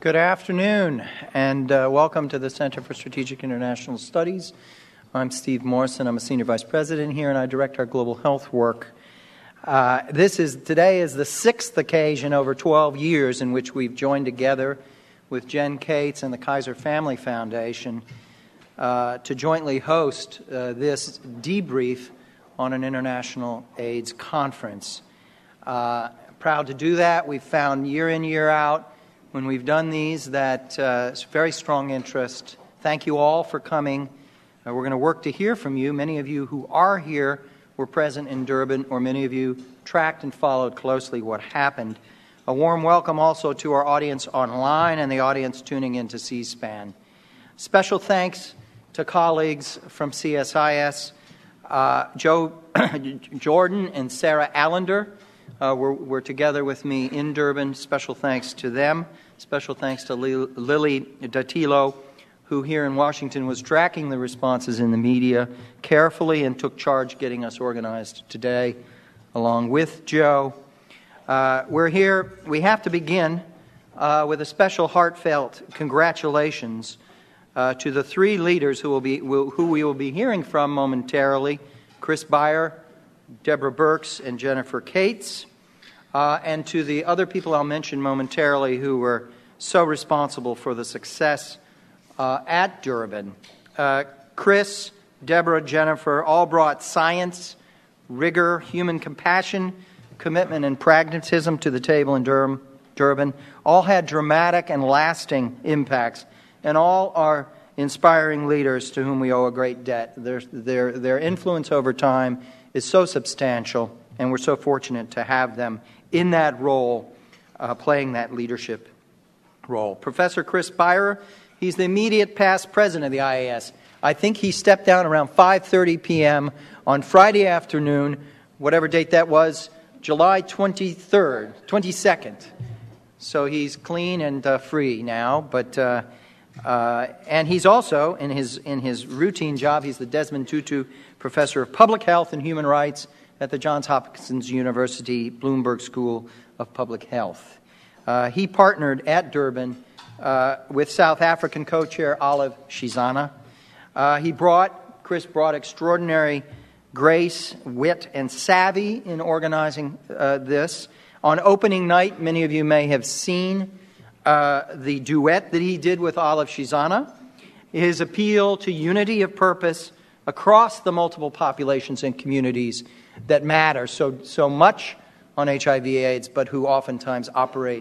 Good afternoon, and welcome to the Center for Strategic International Studies. I'm Steve Morrison. I'm a Senior Vice President here, and I direct our global health work. Today is the sixth occasion over 12 years in which we've joined together with Jen Cates and the Kaiser Family Foundation to jointly host this debrief on an international AIDS conference. Proud to do that. We've found year in, year out, when we've done these, that very strong interest. Thank you all for coming. We're going to work to hear from you. Many of you who are here were present in Durban, or many of you tracked and followed closely what happened. A warm welcome also to our audience online and the audience tuning into C-SPAN. Special thanks to colleagues from CSIS, Joe Jordan and Sarah Allender were together with me in Durban. Special thanks to them. Special thanks to Lily Dattilo, who here in Washington was tracking the responses in the media carefully and took charge getting us organized today, along with Joe. We're here. We have to begin with a special heartfelt congratulations to the three leaders who we will be hearing from momentarily: Chris Beyer, Deborah Birx, and Jennifer Cates, and to the other people I'll mention momentarily who were so responsible for the success at Durban. Chris, Deborah, Jennifer all brought science, rigor, human compassion, commitment, and pragmatism to the table in Durban. All had dramatic and lasting impacts, and all are inspiring leaders to whom we owe a great debt. Their influence over time is so substantial, and we're so fortunate to have them in that role, playing that leadership role. Professor Chris Beyer, he's the immediate past president of the IAS. I think he stepped down around 5:30 p.m. on Friday afternoon, whatever date that was, July 22nd. So he's clean and free now, but and he's also, in his routine job, he's the Desmond Tutu Professor of Public Health and Human Rights at the Johns Hopkins University Bloomberg School of Public Health. He partnered at Durban with South African co-chair Olive Schizana. Chris brought extraordinary grace, wit, and savvy in organizing this. On opening night, many of you may have seen the duet that he did with Olive Schizana, his appeal to unity of purpose across the multiple populations and communities that matter so much on HIV/AIDS, but who oftentimes operate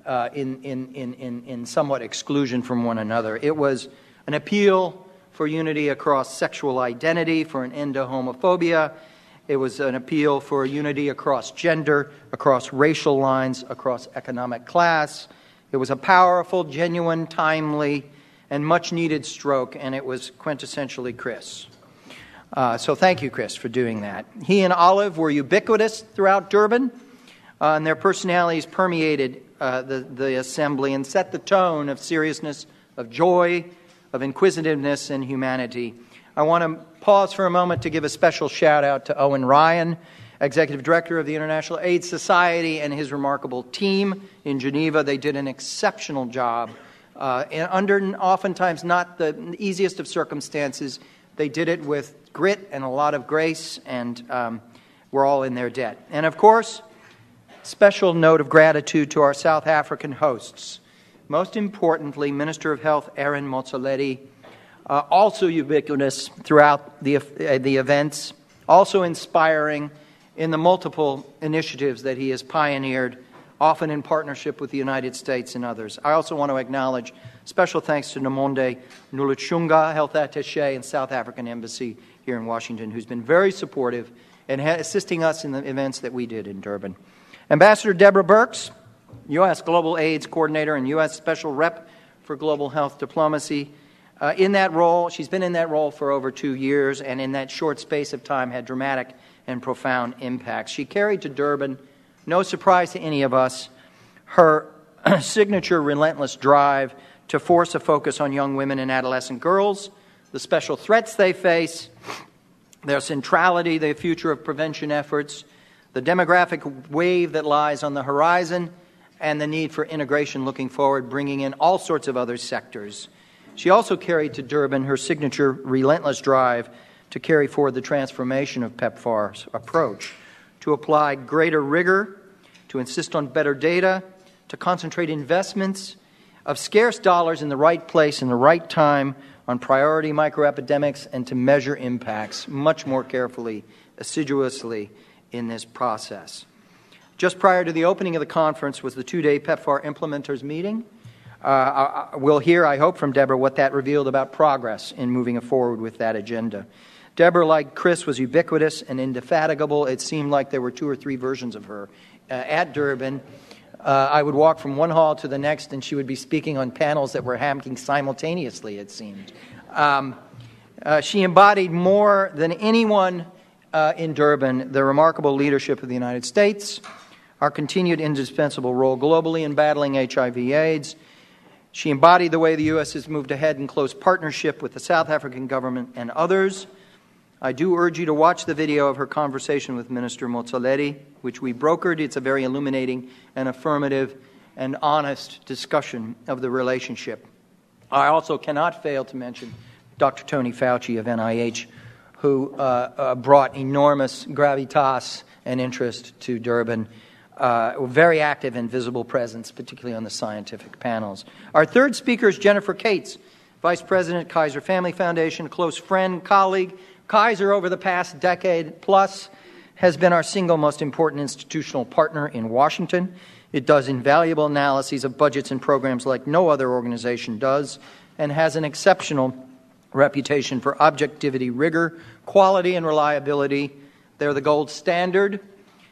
in somewhat exclusion from one another. It was an appeal for unity across sexual identity, for an end to homophobia. It was an appeal for unity across gender, across racial lines, across economic class. It was a powerful, genuine, timely, and much-needed stroke, and it was quintessentially Chris. So thank you, Chris, for doing that. He and Olive were ubiquitous throughout Durban, and their personalities permeated the assembly and set the tone of seriousness, of joy, of inquisitiveness, and humanity. I want to pause for a moment to give a special shout-out to Owen Ryan, Executive Director of the International AIDS Society, and his remarkable team in Geneva. They did an exceptional job. Under oftentimes not the easiest of circumstances, they did it with grit and a lot of grace, and we're all in their debt. And of course, special note of gratitude to our South African hosts. Most importantly, Minister of Health Aaron Motsoaledi, also ubiquitous throughout the events, also inspiring in the multiple initiatives that he has pioneered, often in partnership with the United States and others. I also want to acknowledge special thanks to Nomonde Nuluchunga, Health Attaché in South African Embassy here in Washington, who's been very supportive and assisting us in the events that we did in Durban. Ambassador Deborah Birx, U.S. Global AIDS Coordinator and U.S. Special Rep for Global Health Diplomacy. In that role, she's been in that role for over 2 years, and in that short space of time had dramatic and profound impacts. She carried to Durban, no surprise to any of us, her signature relentless drive to force a focus on young women and adolescent girls, the special threats they face, their centrality, the future of prevention efforts, the demographic wave that lies on the horizon, and the need for integration looking forward, bringing in all sorts of other sectors. She also carried to Durban her signature relentless drive to carry forward the transformation of PEPFAR's approach, to apply greater rigor, to insist on better data, to concentrate investments of scarce dollars in the right place in the right time on priority microepidemics, and to measure impacts much more carefully, assiduously in this process. Just prior to the opening of the conference was the two-day PEPFAR implementers meeting. We'll hear, I hope, from Deborah what that revealed about progress in moving forward with that agenda. Deborah, like Chris, was ubiquitous and indefatigable. It seemed like there were 2 or 3 versions of her. At Durban, I would walk from one hall to the next, and she would be speaking on panels that were happening simultaneously, it seemed. She embodied more than anyone in Durban the remarkable leadership of the United States, our continued indispensable role globally in battling HIV/AIDS. She embodied the way the U.S. has moved ahead in close partnership with the South African government and others. I do urge you to watch the video of her conversation with Minister Motsoaledi, which we brokered. It's a very illuminating and affirmative and honest discussion of the relationship. I also cannot fail to mention Dr. Tony Fauci of NIH, who brought enormous gravitas and interest to Durban, very active and visible presence, particularly on the scientific panels. Our third speaker is Jennifer Cates, Vice President, Kaiser Family Foundation, a close friend, colleague. Kaiser, over the past decade plus, has been our single most important institutional partner in Washington. It does invaluable analyses of budgets and programs like no other organization does, and has an exceptional reputation for objectivity, rigor, quality, and reliability. They're the gold standard,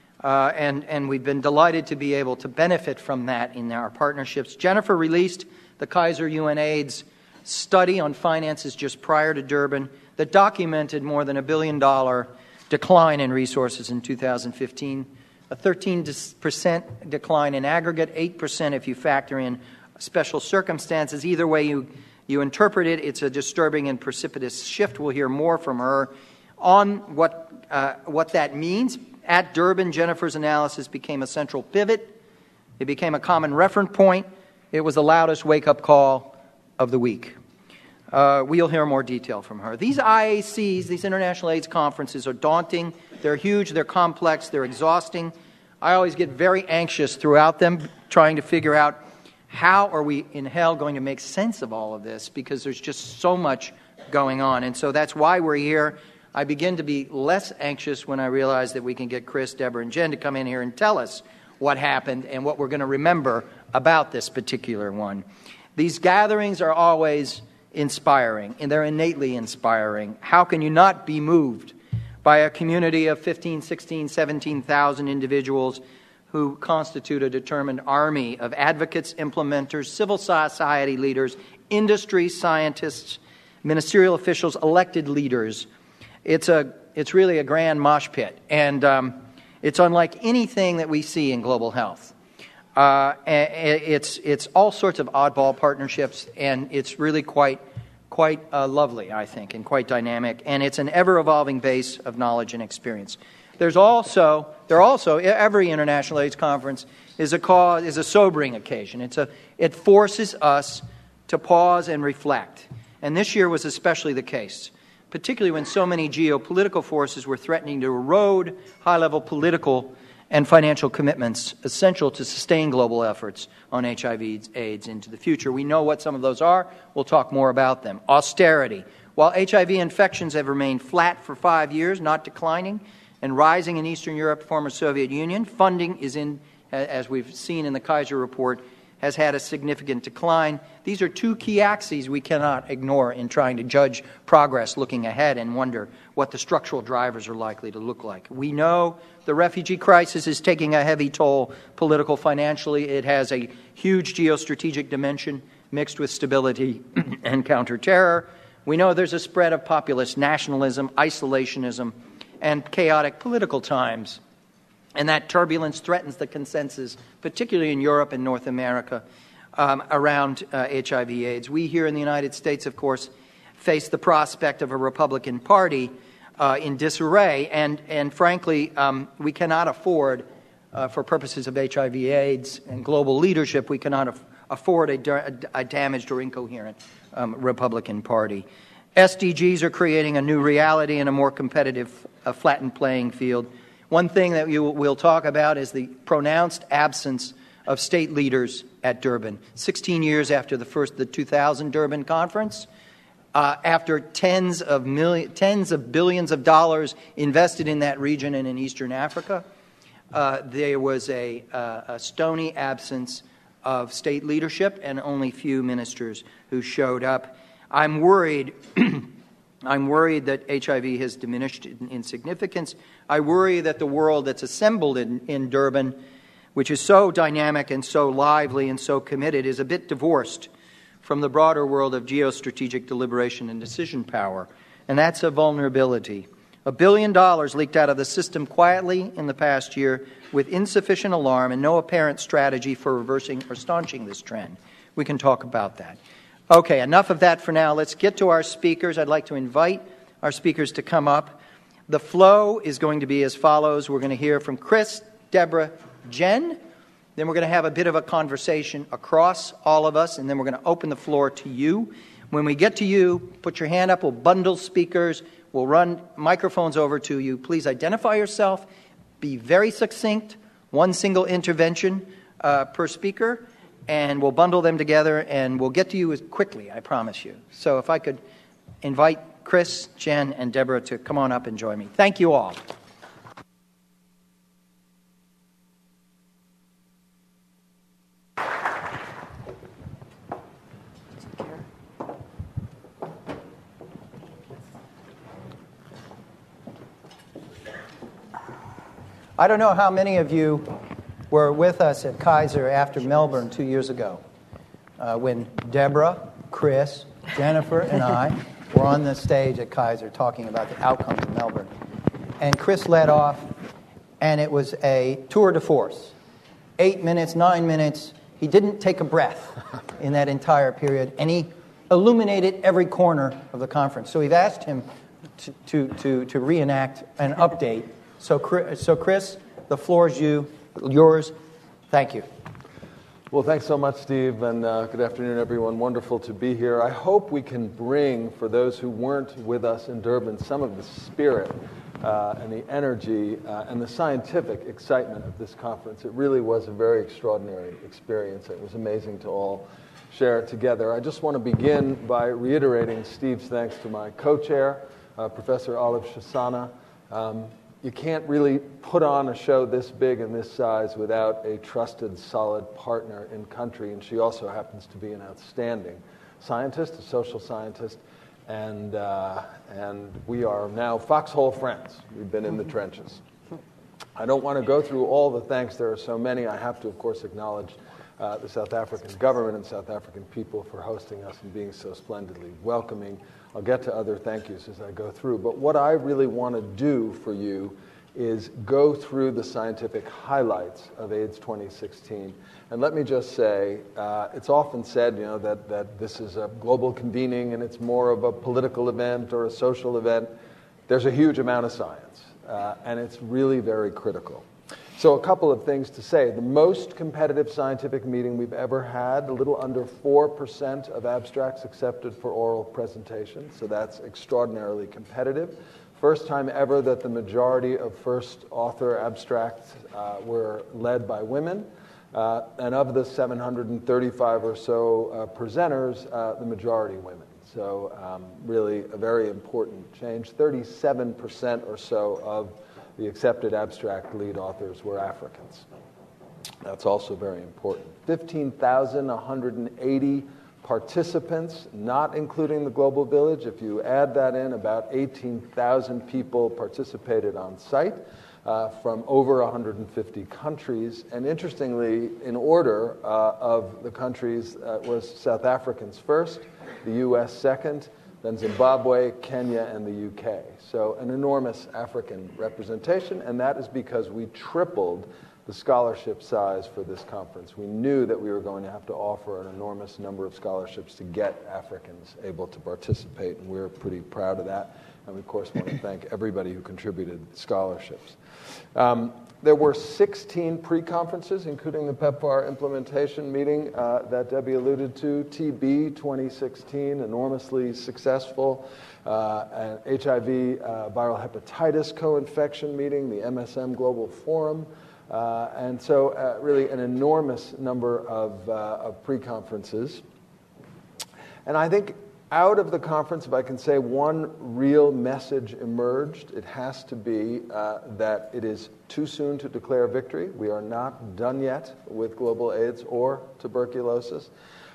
and we've been delighted to be able to benefit from that in our partnerships. Jennifer released the Kaiser UNAIDS study on finances just prior to Durban that documented more than $1 billion decline in resources in 2015, a 13% decline in aggregate, 8% if you factor in special circumstances. Either way you interpret it, it's a disturbing and precipitous shift. We'll hear more from her on what that means. At Durban, Jennifer's analysis became a central pivot. It became a common reference point. It was the loudest wake-up call of the week. We'll hear more detail from her. These IACs, these International AIDS Conferences, are daunting. They're huge, they're complex, they're exhausting. I always get very anxious throughout them, trying to figure out how are we in hell going to make sense of all of this, because there's just so much going on. And so that's why we're here. I begin to be less anxious when I realize that we can get Chris, Deborah, and Jen to come in here and tell us what happened and what we're going to remember about this particular one. These gatherings are always inspiring, and they're innately inspiring. How can you not be moved by a community of 15, 16, 17,000 individuals who constitute a determined army of advocates, implementers, civil society leaders, industry scientists, ministerial officials, elected leaders? It's really a grand mosh pit, and it's unlike anything that we see in global health. It's all sorts of oddball partnerships, and it's really quite lovely, I think, and quite dynamic. And it's an ever-evolving base of knowledge and experience. Every International AIDS Conference is a sobering occasion. It forces us to pause and reflect, and this year was especially the case, particularly when so many geopolitical forces were threatening to erode high-level political and financial commitments essential to sustain global efforts on HIV/AIDS into the future. We know what some of those are. We'll talk more about them. Austerity. While HIV infections have remained flat for 5 years, not declining, and rising in Eastern Europe, former Soviet Union, funding is as we've seen in the Kaiser report, has had a significant decline. These are 2 key axes we cannot ignore in trying to judge progress looking ahead and wonder what the structural drivers are likely to look like. We know the refugee crisis is taking a heavy toll political, financially. It has a huge geostrategic dimension mixed with stability and counterterror. We know there's a spread of populist nationalism, isolationism, and chaotic political times. And that turbulence threatens the consensus, particularly in Europe and North America, around HIV/AIDS. We here in the United States, of course, face the prospect of a Republican Party in disarray, and frankly, we cannot afford for purposes of HIV/AIDS and global leadership, we cannot afford a damaged or incoherent Republican Party. SDGs are creating a new reality and a more competitive, flattened playing field. One thing that we'll talk about is the pronounced absence of state leaders at Durban. 16 years after the 2000 Durban conference, after tens of billions of dollars invested in that region and in Eastern Africa, there was a stony absence of state leadership and only few ministers who showed up. I'm worried. I'm worried that HIV has diminished in significance. I worry that the world that's assembled in Durban, which is so dynamic and so lively and so committed, is a bit divorced from the broader world of geostrategic deliberation and decision power. And that's a vulnerability. $1 billion leaked out of the system quietly in the past year with insufficient alarm and no apparent strategy for reversing or staunching this trend. We can talk about that. Okay, enough of that for now. Let's get to our speakers. I'd like to invite our speakers to come up. The flow is going to be as follows. We're going to hear from Chris, Deborah, Jen. Then we're going to have a bit of a conversation across all of us, and then we're going to open the floor to you. When we get to you, put your hand up. We'll bundle speakers. We'll run microphones over to you. Please identify yourself. Be very succinct. One single intervention per speaker. And we'll bundle them together, and we'll get to you as quickly, I promise you. So if I could invite Chris, Jen, and Deborah to come on up and join me. Thank you all. I don't know how many of you were with us at Kaiser after Melbourne 2 years ago, when Deborah, Chris, Jennifer, and I were on the stage at Kaiser talking about the outcomes of Melbourne. And Chris led off, and it was a tour de force. 8 minutes, 9 minutes. He didn't take a breath in that entire period, and he illuminated every corner of the conference. So we've asked him to reenact an update. So Chris, the floor is yours. Thank you. Well, thanks so much, Steve, and good afternoon, everyone. Wonderful to be here. I hope we can bring, for those who weren't with us in Durban, some of the spirit and the energy and the scientific excitement of this conference. It really was a very extraordinary experience. It was amazing to all share it together. I just want to begin by reiterating Steve's thanks to my co-chair, Professor Olive Shoshana. You can't really put on a show this big and this size without a trusted, solid partner in country, and she also happens to be an outstanding scientist, a social scientist, and we are now foxhole friends. We've been in the trenches. I don't want to go through all the thanks. There are so many. I have to, of course, acknowledge the South African government and South African people for hosting us and being so splendidly welcoming. I'll get to other thank yous as I go through. But what I really want to do for you is go through the scientific highlights of AIDS 2016. And let me just say, it's often said, that this is a global convening and it's more of a political event or a social event. There's a huge amount of science, and it's really very critical. So a couple of things to say. The most competitive scientific meeting we've ever had, a little under 4% of abstracts accepted for oral presentation, so that's extraordinarily competitive. First time ever that the majority of first author abstracts were led by women, and of the 735 or so presenters, the majority women. So really a very important change. 37% or so of the accepted abstract lead authors were Africans. That's also very important. 15,180 participants, not including the Global Village. If you add that in, about 18,000 people participated on site from over 150 countries. And interestingly, in order of the countries, was South Africans first, the U.S. second, then Zimbabwe, Kenya, and the UK. So an enormous African representation, and that is because we tripled the scholarship size for this conference. We knew that we were going to have to offer an enormous number of scholarships to get Africans able to participate, and we're pretty proud of that. And we, of course, want to thank everybody who contributed scholarships. There were 16 pre-conferences, including the PEPFAR implementation meeting that Debbie alluded to, TB 2016, enormously successful, an HIV viral hepatitis co-infection meeting, the MSM Global Forum, and so really an enormous number of pre-conferences. And I think out of the conference, if I can say one real message emerged, it has to be that it is too soon to declare victory. We are not done yet with global AIDS or tuberculosis.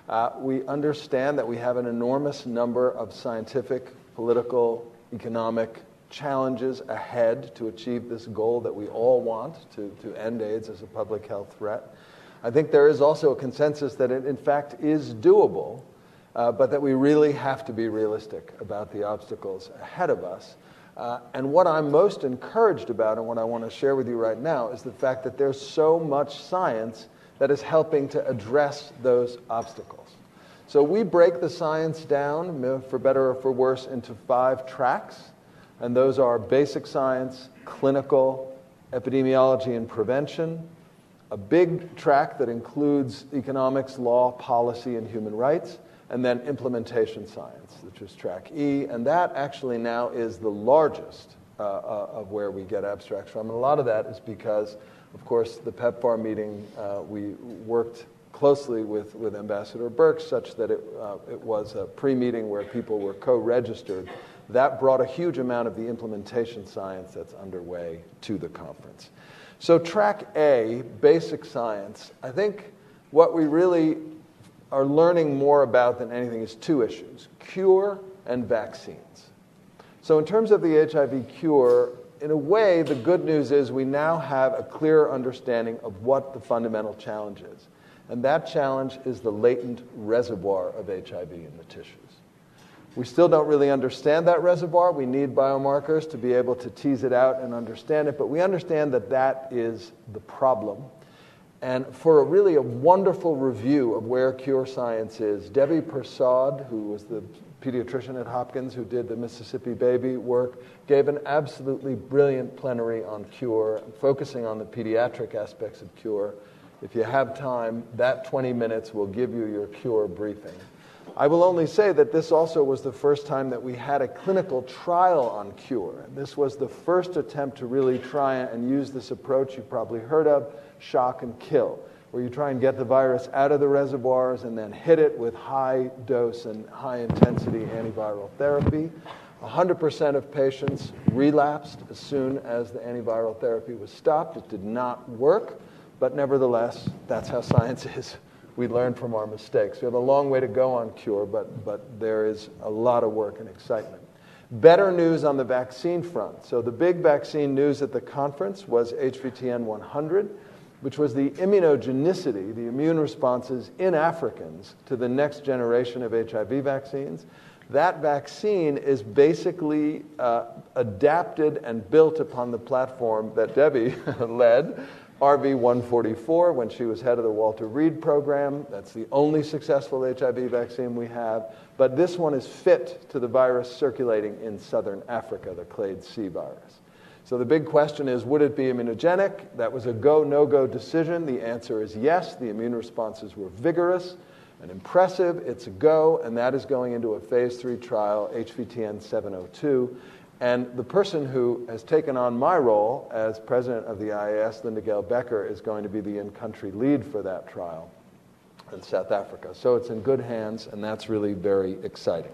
We understand that we have an enormous number of scientific, political, economic challenges ahead to achieve this goal that we all want, to end AIDS as a public health threat. I think there is also a consensus that it, in fact, is doable, but that we really have to be realistic about the obstacles ahead of us. And what I'm most encouraged about, and what I want to share with you right now, is the fact that there's so much science that is helping to address those obstacles. So we break the science down, for better or for worse, into 5 tracks, and those are basic science, clinical, epidemiology and prevention, a big track that includes economics, law, policy, and human rights, and then implementation science, which is track E, and that actually now is the largest of where we get abstracts from. And a lot of that is because, of course, the PEPFAR meeting, we worked closely with Ambassador Birx such that it was a pre-meeting where people were co-registered. That brought a huge amount of the implementation science that's underway to the conference. So track A, basic science, I think what we really are learning more about than anything is 2 issues, cure and vaccines. So in terms of the HIV cure, in a way, the good news is we now have a clearer understanding of what the fundamental challenge is. And that challenge is the latent reservoir of HIV in the tissues. We still don't really understand that reservoir. We need biomarkers to be able to tease it out and understand it, but we understand that that is the problem. And for really a wonderful review of where cure science is, Debbie Persaud, who was the pediatrician at Hopkins who did the Mississippi Baby work, gave an absolutely brilliant plenary on cure, focusing on the pediatric aspects of cure. If you have time, that 20 minutes will give you your cure briefing. I will only say that this also was the first time that we had a clinical trial on cure. And this was the first attempt to really try and use this approach you've probably heard of, shock and kill, where you try and get the virus out of the reservoirs and then hit it with high dose and high intensity antiviral therapy. 100% of patients relapsed as soon as the antiviral therapy was stopped. It did not work, but nevertheless, that's how science is. We learn from our mistakes. We have a long way to go on cure, but there is a lot of work and excitement. Better news on the vaccine front. So the big vaccine news at the conference was HVTN 100, which was the immunogenicity, the immune responses in Africans to the next generation of HIV vaccines. That vaccine is basically adapted and built upon the platform that Debbie led, RV144, when she was head of the Walter Reed program. That's the only successful HIV vaccine we have. But this one is fit to the virus circulating in southern Africa, the Clade C virus. So the big question is, would it be immunogenic? That was a go, no-go decision. The answer is yes. The immune responses were vigorous and impressive. It's a go, and that is going into a phase 3 trial, HVTN 702. And the person who has taken on my role as president of the IAS, Linda Gale Becker, is going to be the in-country lead for that trial in South Africa. So it's in good hands, and that's really very exciting.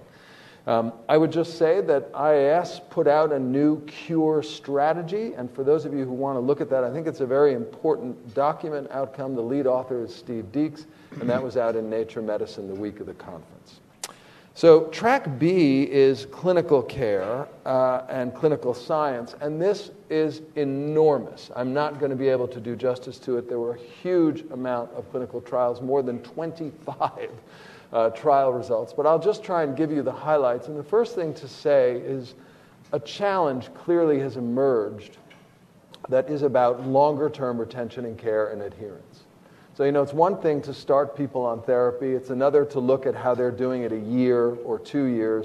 I would just say that IAS put out a new cure strategy, and for those of you who want to look at that, I think it's a very important document outcome. The lead author is Steve Deeks, and that was out in Nature Medicine the week of the conference. So track B is clinical care and clinical science, and this is enormous. I'm not going to be able to do justice to it. There were a huge amount of clinical trials, more than 25 trial results, but I'll just try and give you the highlights. And the first thing to say is a challenge clearly has emerged that is about longer-term retention and care and adherence. So, it's one thing to start people on therapy. It's another to look at how they're doing it a year or 2 years.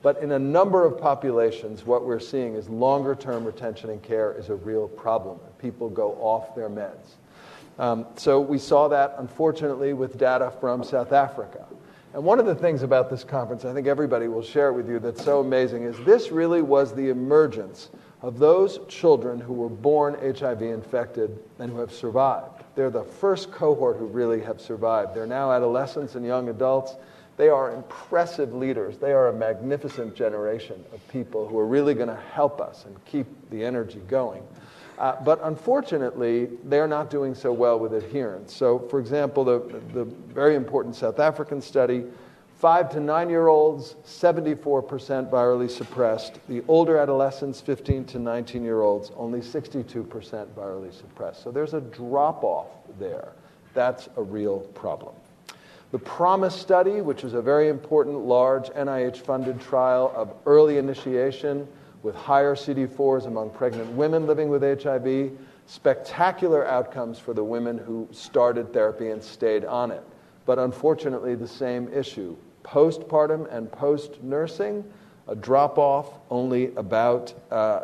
But in a number of populations, what we're seeing is longer-term retention and care is a real problem. People go off their meds. So we saw that, unfortunately, with data from South Africa. And one of the things about this conference, I think everybody will share with you, that's so amazing, is this really was the emergence of those children who were born HIV infected and who have survived. They're the first cohort who really have survived. They're now adolescents and young adults. They are impressive leaders. They are a magnificent generation of people who are really going to help us and keep the energy going. But unfortunately, they're not doing so well with adherence. So, for example, the very important South African study, 5 to 9-year-olds, 74% virally suppressed. The older adolescents, 15 to 19-year-olds, only 62% virally suppressed. So there's a drop-off there. That's a real problem. The PROMISE study, which is a very important, large NIH-funded trial of early initiation with higher CD4s among pregnant women living with HIV, spectacular outcomes for the women who started therapy and stayed on it. But unfortunately, the same issue. Postpartum and post-nursing, a drop-off, only about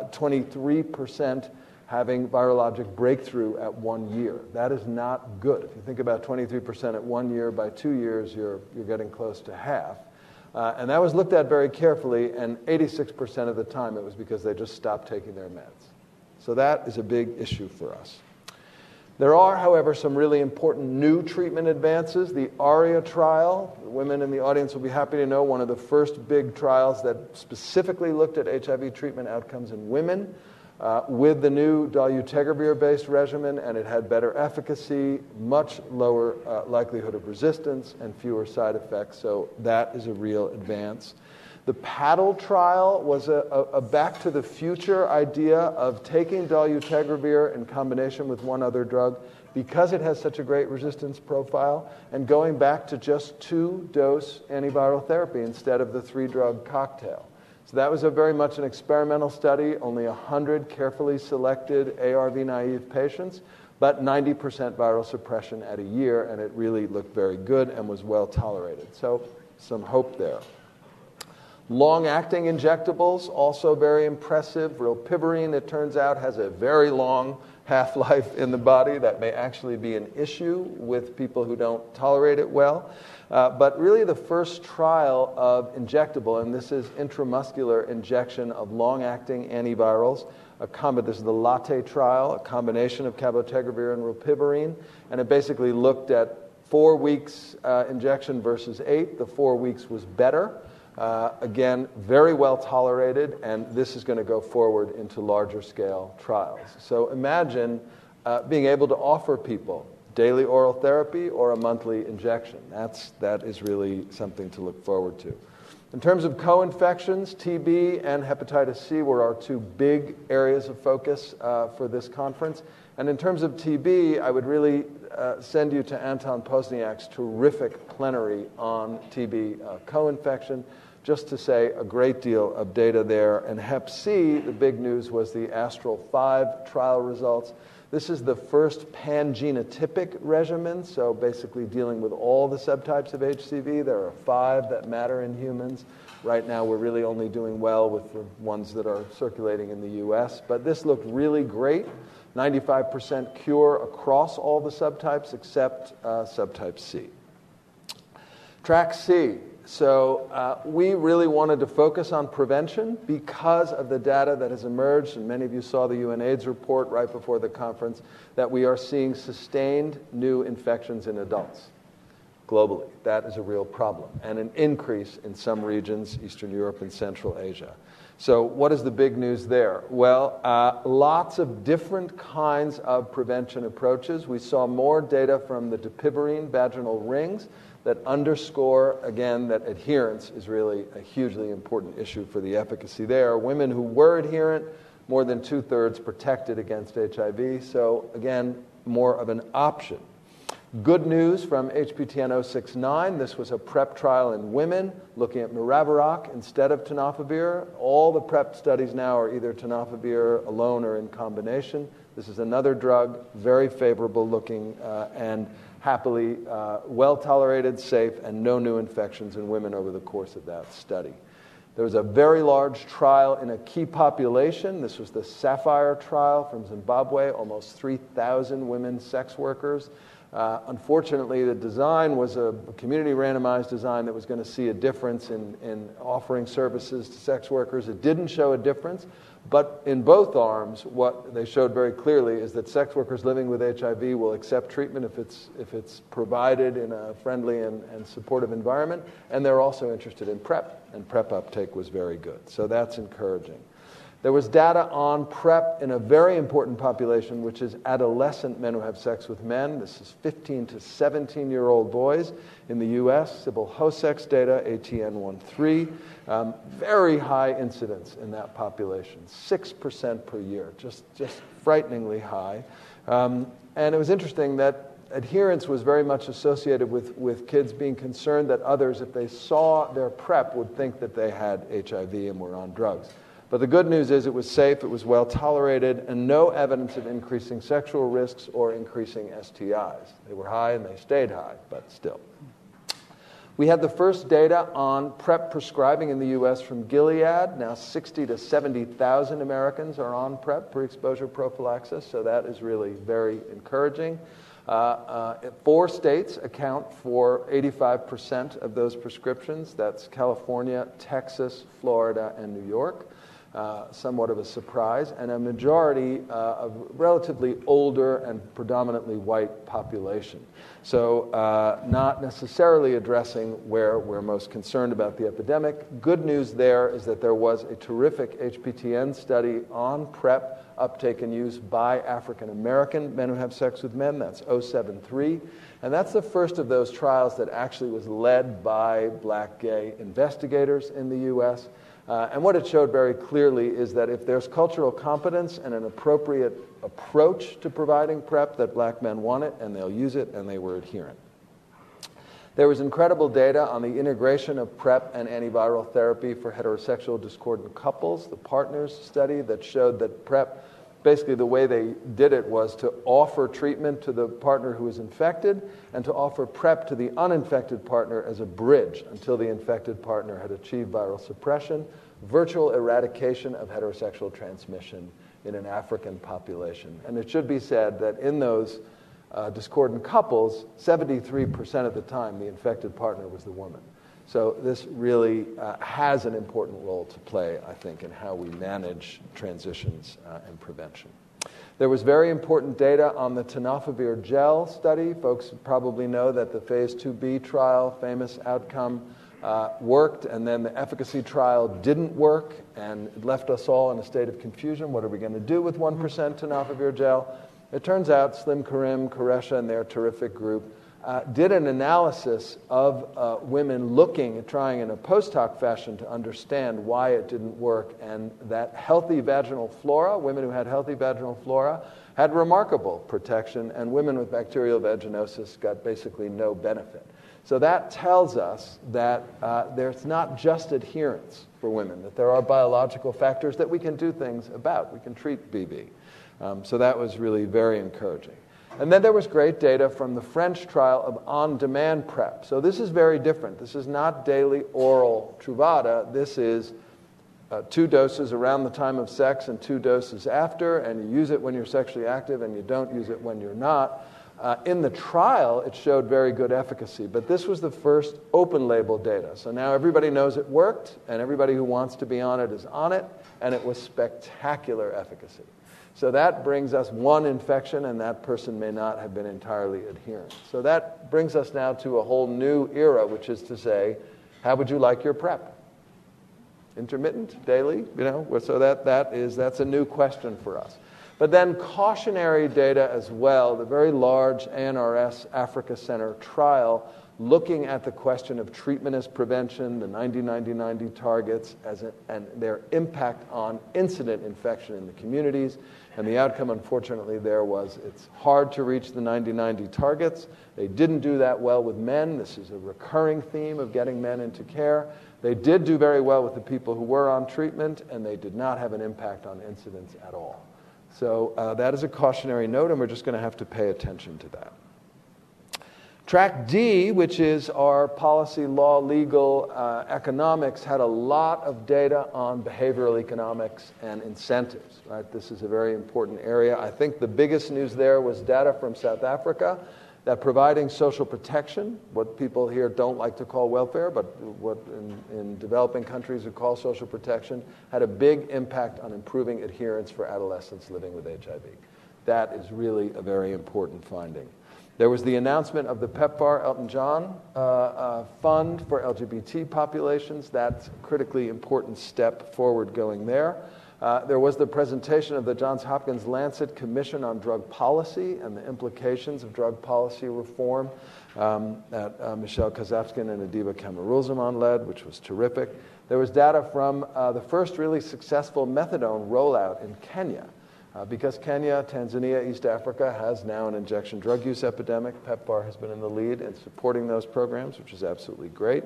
23% having virologic breakthrough at 1 year. That is not good. If you think about 23% at 1 year, by 2 years, you're getting close to half. And that was looked at very carefully, and 86% of the time it was because they just stopped taking their meds. So that is a big issue for us. There are, however, some really important new treatment advances. The ARIA trial, the women in the audience will be happy to know, one of the first big trials that specifically looked at HIV treatment outcomes in women with the new dolutegravir-based regimen, and it had better efficacy, much lower likelihood of resistance, and fewer side effects. So that is a real advance. The PADDLE trial was a back-to-the-future idea of taking dolutegravir in combination with one other drug because it has such a great resistance profile and going back to just 2-dose antiviral therapy instead of the 3-drug cocktail. So that was very much an experimental study, only 100 carefully selected ARV-naive patients, but 90% viral suppression at a year, and it really looked very good and was well tolerated. So some hope there. Long-acting injectables, also very impressive. Rilpivirine, it turns out, has a very long half-life in the body. That may actually be an issue with people who don't tolerate it well. But really the first trial of injectable, and this is intramuscular injection of long-acting antivirals. This is the LATTE trial, a combination of cabotegravir and rilpivirine, and it basically looked at 4 weeks injection versus 8. The 4 weeks was better. Again, very well tolerated, and this is going to go forward into larger scale trials. So imagine being able to offer people daily oral therapy or a monthly injection. That is really something to look forward to. In terms of co-infections, TB and hepatitis C were our 2 big areas of focus for this conference. And in terms of TB, I would really send you to Anton Pozniak's terrific plenary on TB co-infection, just to say a great deal of data there. And Hep C, the big news was the Astral 5 trial results. This is the first pan-genotypic regimen, so basically dealing with all the subtypes of HCV. There are 5 that matter in humans. Right now we're really only doing well with the ones that are circulating in the U.S. But this looked really great. 95% cure across all the subtypes except subtype C. Track C. So we really wanted to focus on prevention because of the data that has emerged, and many of you saw the UNAIDS report right before the conference, that we are seeing sustained new infections in adults globally. That is a real problem, and an increase in some regions, Eastern Europe and Central Asia. So what is the big news there? Well, lots of different kinds of prevention approaches. We saw more data from the dapivirine vaginal rings that underscore, again, that adherence is really a hugely important issue for the efficacy there. Women who were adherent, more than 2/3 protected against HIV. So, again, more of an option. Good news from HPTN 069. This was a PrEP trial in women looking at Maraviroc instead of tenofovir. All the PrEP studies now are either tenofovir alone or in combination. This is another drug, very favorable looking and happily well tolerated, safe, and no new infections in women over the course of that study. There was a very large trial in a key population. This was the Sapphire trial from Zimbabwe, almost 3,000 women sex workers. Unfortunately, the design was a community randomized design that was going to see a difference in offering services to sex workers. It didn't show a difference, but in both arms, what they showed very clearly is that sex workers living with HIV will accept treatment if it's provided in a friendly and supportive environment, and they're also interested in PrEP, and PrEP uptake was very good. So that's encouraging. There was data on PrEP in a very important population, which is adolescent men who have sex with men. This is 15 to 17-year-old boys in the U.S. Sybil Hosek's data, ATN13. Very high incidence in that population, 6% per year, just frighteningly high. And it was interesting that adherence was very much associated with kids being concerned that others, if they saw their PrEP, would think that they had HIV and were on drugs. But the good news is it was safe, it was well tolerated, and no evidence of increasing sexual risks or increasing STIs. They were high and they stayed high, but still. We had the first data on PrEP prescribing in the U.S. from Gilead. Now 60 to 70,000 Americans are on PrEP, pre-exposure prophylaxis, so that is really very encouraging. 4 states account for 85% of those prescriptions. That's California, Texas, Florida, and New York. Somewhat of a surprise, and a majority of relatively older and predominantly white population. So not necessarily addressing where we're most concerned about the epidemic. Good news there is that there was a terrific HPTN study on PrEP uptake and use by African American men who have sex with men. That's 073. And that's the first of those trials that actually was led by black gay investigators in the U.S. And what it showed very clearly is that if there's cultural competence and an appropriate approach to providing PrEP, that black men want it, and they'll use it, and they were adherent. There was incredible data on the integration of PrEP and antiviral therapy for heterosexual discordant couples, the Partners study that showed that PrEP, basically the way they did it was to offer treatment to the partner who was infected and to offer PrEP to the uninfected partner as a bridge until the infected partner had achieved viral suppression, virtual eradication of heterosexual transmission in an African population. And it should be said that in those discordant couples, 73% of the time the infected partner was the woman. So this really has an important role to play, I think, in how we manage transitions and prevention. There was very important data on the tenofovir gel study. Folks probably know that the phase 2b trial, famous outcome, worked, and then the efficacy trial didn't work, and it left us all in a state of confusion. What are we going to do with 1% tenofovir gel? It turns out Slim Karim, Qureshi, and their terrific group did an analysis of women looking at trying in a post hoc fashion to understand why it didn't work, and that healthy vaginal flora, women who had healthy vaginal flora, had remarkable protection, and women with bacterial vaginosis got basically no benefit. So that tells us that there's not just adherence for women, that there are biological factors that we can do things about. We can treat BV. So that was really very encouraging. And then there was great data from the French trial of on-demand PrEP. So this is very different. This is not daily oral Truvada. This is 2 doses around the time of sex and 2 doses after, and you use it when you're sexually active and you don't use it when you're not. In the trial, it showed very good efficacy, but this was the first open-label data. So now everybody knows it worked, and everybody who wants to be on it is on it, and it was spectacular efficacy. So that brings us 1 infection, and that person may not have been entirely adherent. So that brings us now to a whole new era, which is to say, how would you like your PrEP? Intermittent, daily, so that's a new question for us. But then cautionary data as well, the very large ANRS Africa Center trial looking at the question of treatment as prevention, the 90-90-90 targets, and their impact on incident infection in the communities. And the outcome, unfortunately, there was it's hard to reach the 90-90 targets. They didn't do that well with men. This is a recurring theme of getting men into care. They did do very well with the people who were on treatment, and they did not have an impact on incidence at all. So that is a cautionary note, and we're just going to have to pay attention to that. Track D, which is our policy, law, legal, economics, had a lot of data on behavioral economics and incentives. Right? This is a very important area. I think the biggest news there was data from South Africa that providing social protection, what people here don't like to call welfare, but what in developing countries we call social protection, had a big impact on improving adherence for adolescents living with HIV. That is really a very important finding. There was the announcement of the PEPFAR Elton John fund for LGBT populations. That's a critically important step forward going there. There was the presentation of the Johns Hopkins Lancet Commission on Drug Policy and the implications of drug policy reform that Michelle Kazapskin and Adiba Camarulzaman led, which was terrific. There was data from the first really successful methadone rollout in Kenya. Because Kenya, Tanzania, East Africa has now an injection drug use epidemic, PEPFAR has been in the lead in supporting those programs, which is absolutely great.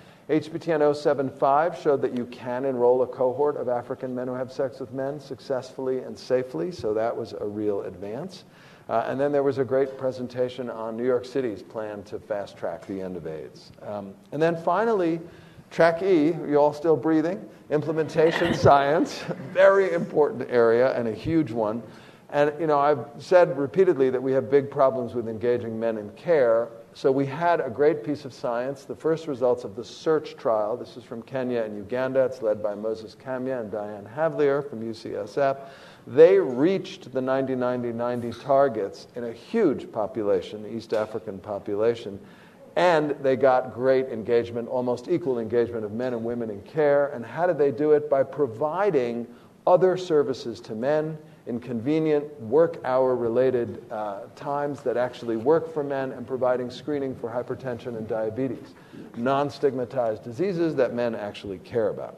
HBTN 075 showed that you can enroll a cohort of African men who have sex with men successfully and safely, so that was a real advance. And then there was a great presentation on New York City's plan to fast-track the end of AIDS. And then finally, Track E, you all still breathing? Implementation science, very important area and a huge one. And, you know, I've said repeatedly that we have big problems with engaging men in care. So we had a great piece of science, the first results of the SEARCH trial. This is from Kenya and Uganda. It's led by Moses Kamya and Diane Havlier from UCSF. They reached the 90-90-90 targets in a huge population, the East African population. And they got great engagement, almost equal engagement of men and women in care. And how did they do it? By providing other services to men in convenient work-hour-related times that actually work for men and providing screening for hypertension and diabetes, non-stigmatized diseases that men actually care about.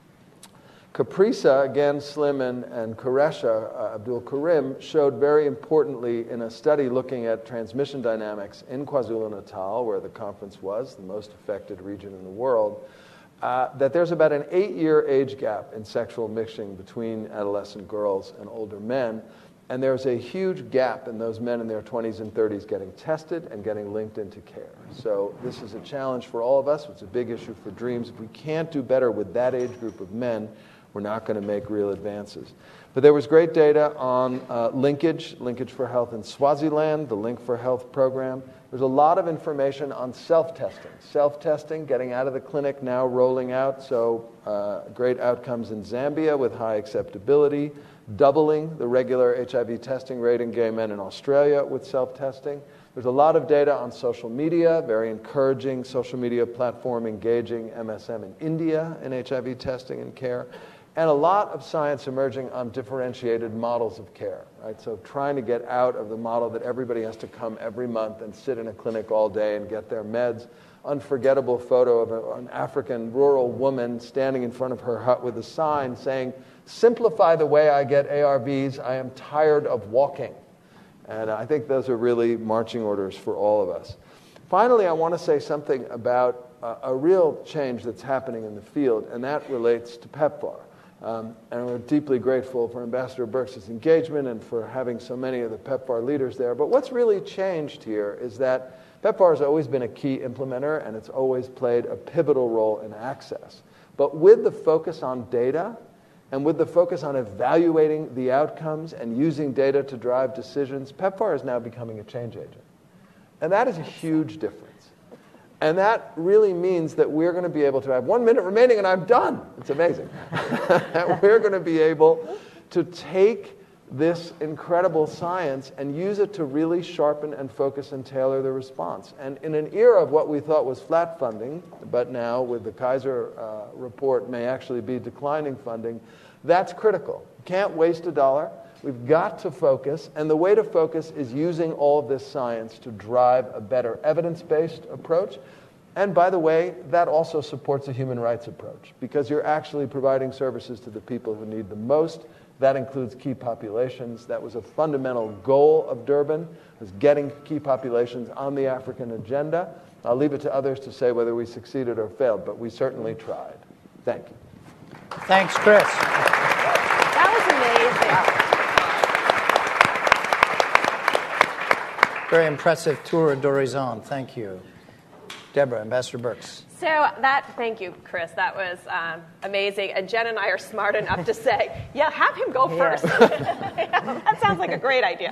Caprisa, again, Slim and Qureshi, Abdul Karim, showed very importantly in a study looking at transmission dynamics in KwaZulu-Natal, where the conference was, the most affected region in the world, that there's about an 8-year age gap in sexual mixing between adolescent girls and older men, and there's a huge gap in those men in their 20s and 30s getting tested and getting linked into care. So this is a challenge for all of us. It's a big issue for DREAMS. If we can't do better with that age group of men, we're not going to make real advances. But there was great data on Linkage for Health in Swaziland, the Link for Health program. There's a lot of information on self-testing. Self-testing, getting out of the clinic, now rolling out. So great outcomes in Zambia with high acceptability, doubling the regular HIV testing rate in gay men in Australia with self-testing. There's a lot of data on social media, very encouraging social media platform engaging MSM in India in HIV testing and care. And a lot of science emerging on differentiated models of care, right? So trying to get out of the model that everybody has to come every month and sit in a clinic all day and get their meds. Unforgettable photo of an African rural woman standing in front of her hut with a sign saying, "Simplify the way I get ARVs, I am tired of walking." And I think those are really marching orders for all of us. Finally, I want to say something about a real change that's happening in the field, and that relates to PEPFAR. And we're deeply grateful for Ambassador Birx's engagement and for having so many of the PEPFAR leaders there. But what's really changed here is that PEPFAR has always been a key implementer, and it's always played a pivotal role in access. But with the focus on data, and with the focus on evaluating the outcomes and using data to drive decisions, PEPFAR is now becoming a change agent. And that is a huge difference. And that really means that we're going to be able to have 1 minute remaining and I'm done. It's amazing. We're going to be able to take this incredible science and use it to really sharpen and focus and tailor the response. And in an era of what we thought was flat funding, but now with the Kaiser report may actually be declining funding, that's critical. Can't waste a dollar. We've got to focus, and the way to focus is using all of this science to drive a better evidence-based approach. And by the way, that also supports a human rights approach, because you're actually providing services to the people who need the most. That includes key populations. That was a fundamental goal of Durban, was getting key populations on the African agenda. I'll leave it to others to say whether we succeeded or failed, but we certainly tried. Thank you. Thanks, Chris. That was amazing. Very impressive tour d'horizon. Thank you. Deborah, Ambassador Birx. Thank you, Chris. That was amazing. And Jen and I are smart enough to say, yeah, have him go first. That sounds like a great idea.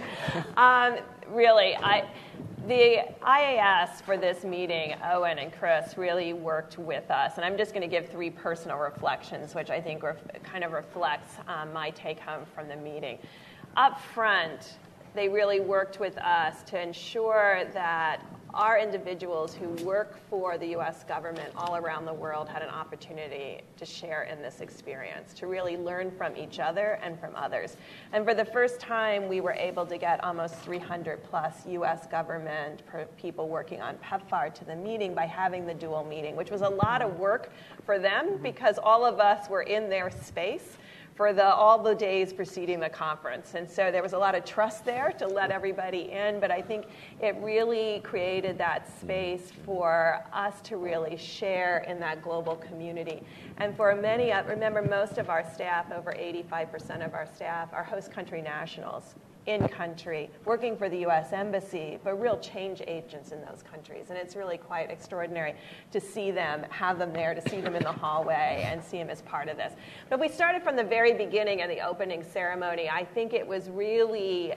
Really, the IAS for this meeting, Owen and Chris, really worked with us. And I'm just going to give 3 personal reflections, which I think kind of reflects my take-home from the meeting. Up front, they really worked with us to ensure that our individuals who work for the U.S. government all around the world had an opportunity to share in this experience, to really learn from each other and from others. And for the first time, we were able to get almost 300 plus U.S. government people working on PEPFAR to the meeting by having the dual meeting, which was a lot of work for them because all of us were in their space for all the days preceding the conference. And so there was a lot of trust there to let everybody in, but I think it really created that space for us to really share in that global community. And for many, remember most of our staff, over 85% of our staff, are host country nationals in country, working for the U.S. Embassy, but real change agents in those countries. And it's really quite extraordinary to see them, have them there, to see them in the hallway and see them as part of this. But we started from the very beginning of the opening ceremony. I think it was really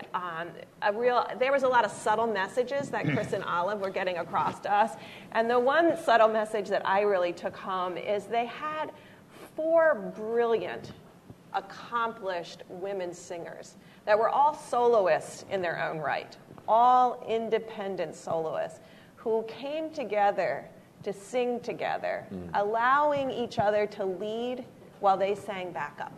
there was a lot of subtle messages that Chris and Olive were getting across to us. And the one subtle message that I really took home is they had 4 brilliant, accomplished women singers that were all soloists in their own right, all independent soloists who came together to sing together, allowing each other to lead while they sang backup.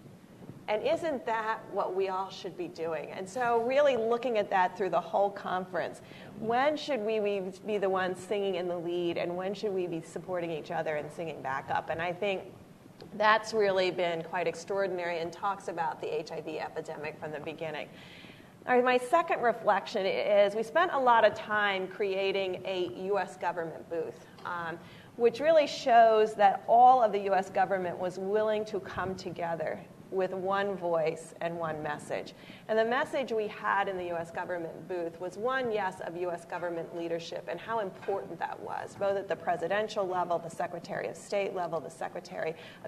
And isn't that what we all should be doing? And so really looking at that through the whole conference, when should we be the ones singing in the lead, and when should we be supporting each other and singing backup? And I think that's really been quite extraordinary and talks about the HIV epidemic from the beginning. All right, my second reflection is we spent a lot of time creating a U.S. government booth, which really shows that all of the U.S. government was willing to come together with one voice and one message. And the message we had in the U.S. government booth was one, yes, of U.S. government leadership and how important that was, both at the presidential level, the Secretary of State level, the Secretary of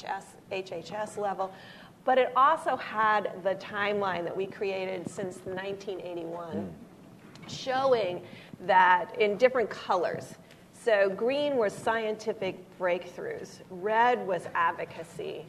HHS level. But it also had the timeline that we created since 1981, showing that in different colors. So green was scientific breakthroughs, red was advocacy,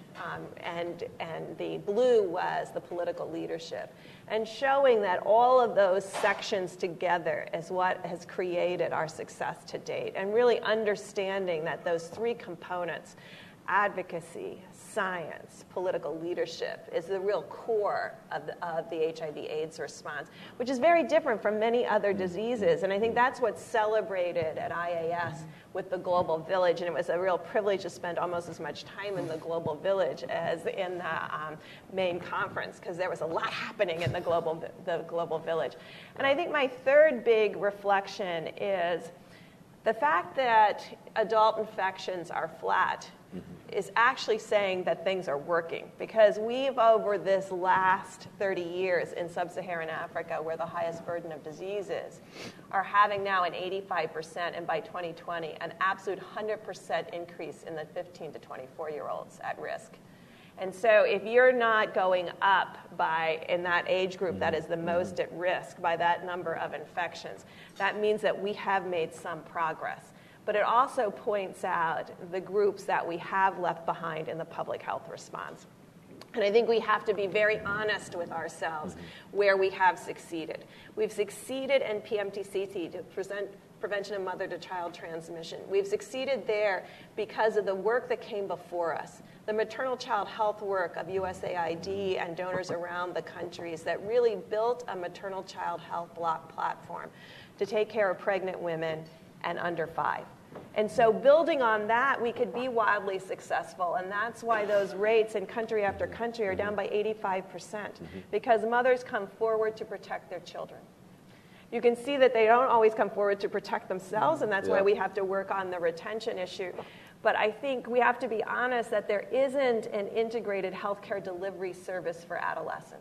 and the blue was the political leadership. And showing that all of those sections together is what has created our success to date. And really understanding that those 3 components, advocacy, science, political leadership, is the real core of the HIV/AIDS response, which is very different from many other diseases. And I think that's what's celebrated at IAS with the Global Village. And it was a real privilege to spend almost as much time in the Global Village as in the main conference, because there was a lot happening in the Global Village. And I think my third big reflection is the fact that adult infections are flat is actually saying that things are working, because we've, over this last 30 years in sub-Saharan Africa, where the highest burden of disease is, are having now an 85%, and by 2020, an absolute 100% increase in the 15 to 24-year-olds at risk. And so if you're not going up in that age group that is the most at risk by that number of infections, that means that we have made some progress. But it also points out the groups that we have left behind in the public health response. And I think we have to be very honest with ourselves where we have succeeded. We've succeeded in PMTCT to prevention of mother-to-child transmission. We've succeeded there because of the work that came before us, the maternal child health work of USAID and donors around the countries that really built a maternal child health block platform to take care of pregnant women and under 5. And so building on that, we could be wildly successful. And that's why those rates in country after country are down by 85%, because mothers come forward to protect their children. You can see that they don't always come forward to protect themselves, and that's why we have to work on the retention issue. But I think we have to be honest that there isn't an integrated healthcare delivery service for adolescents.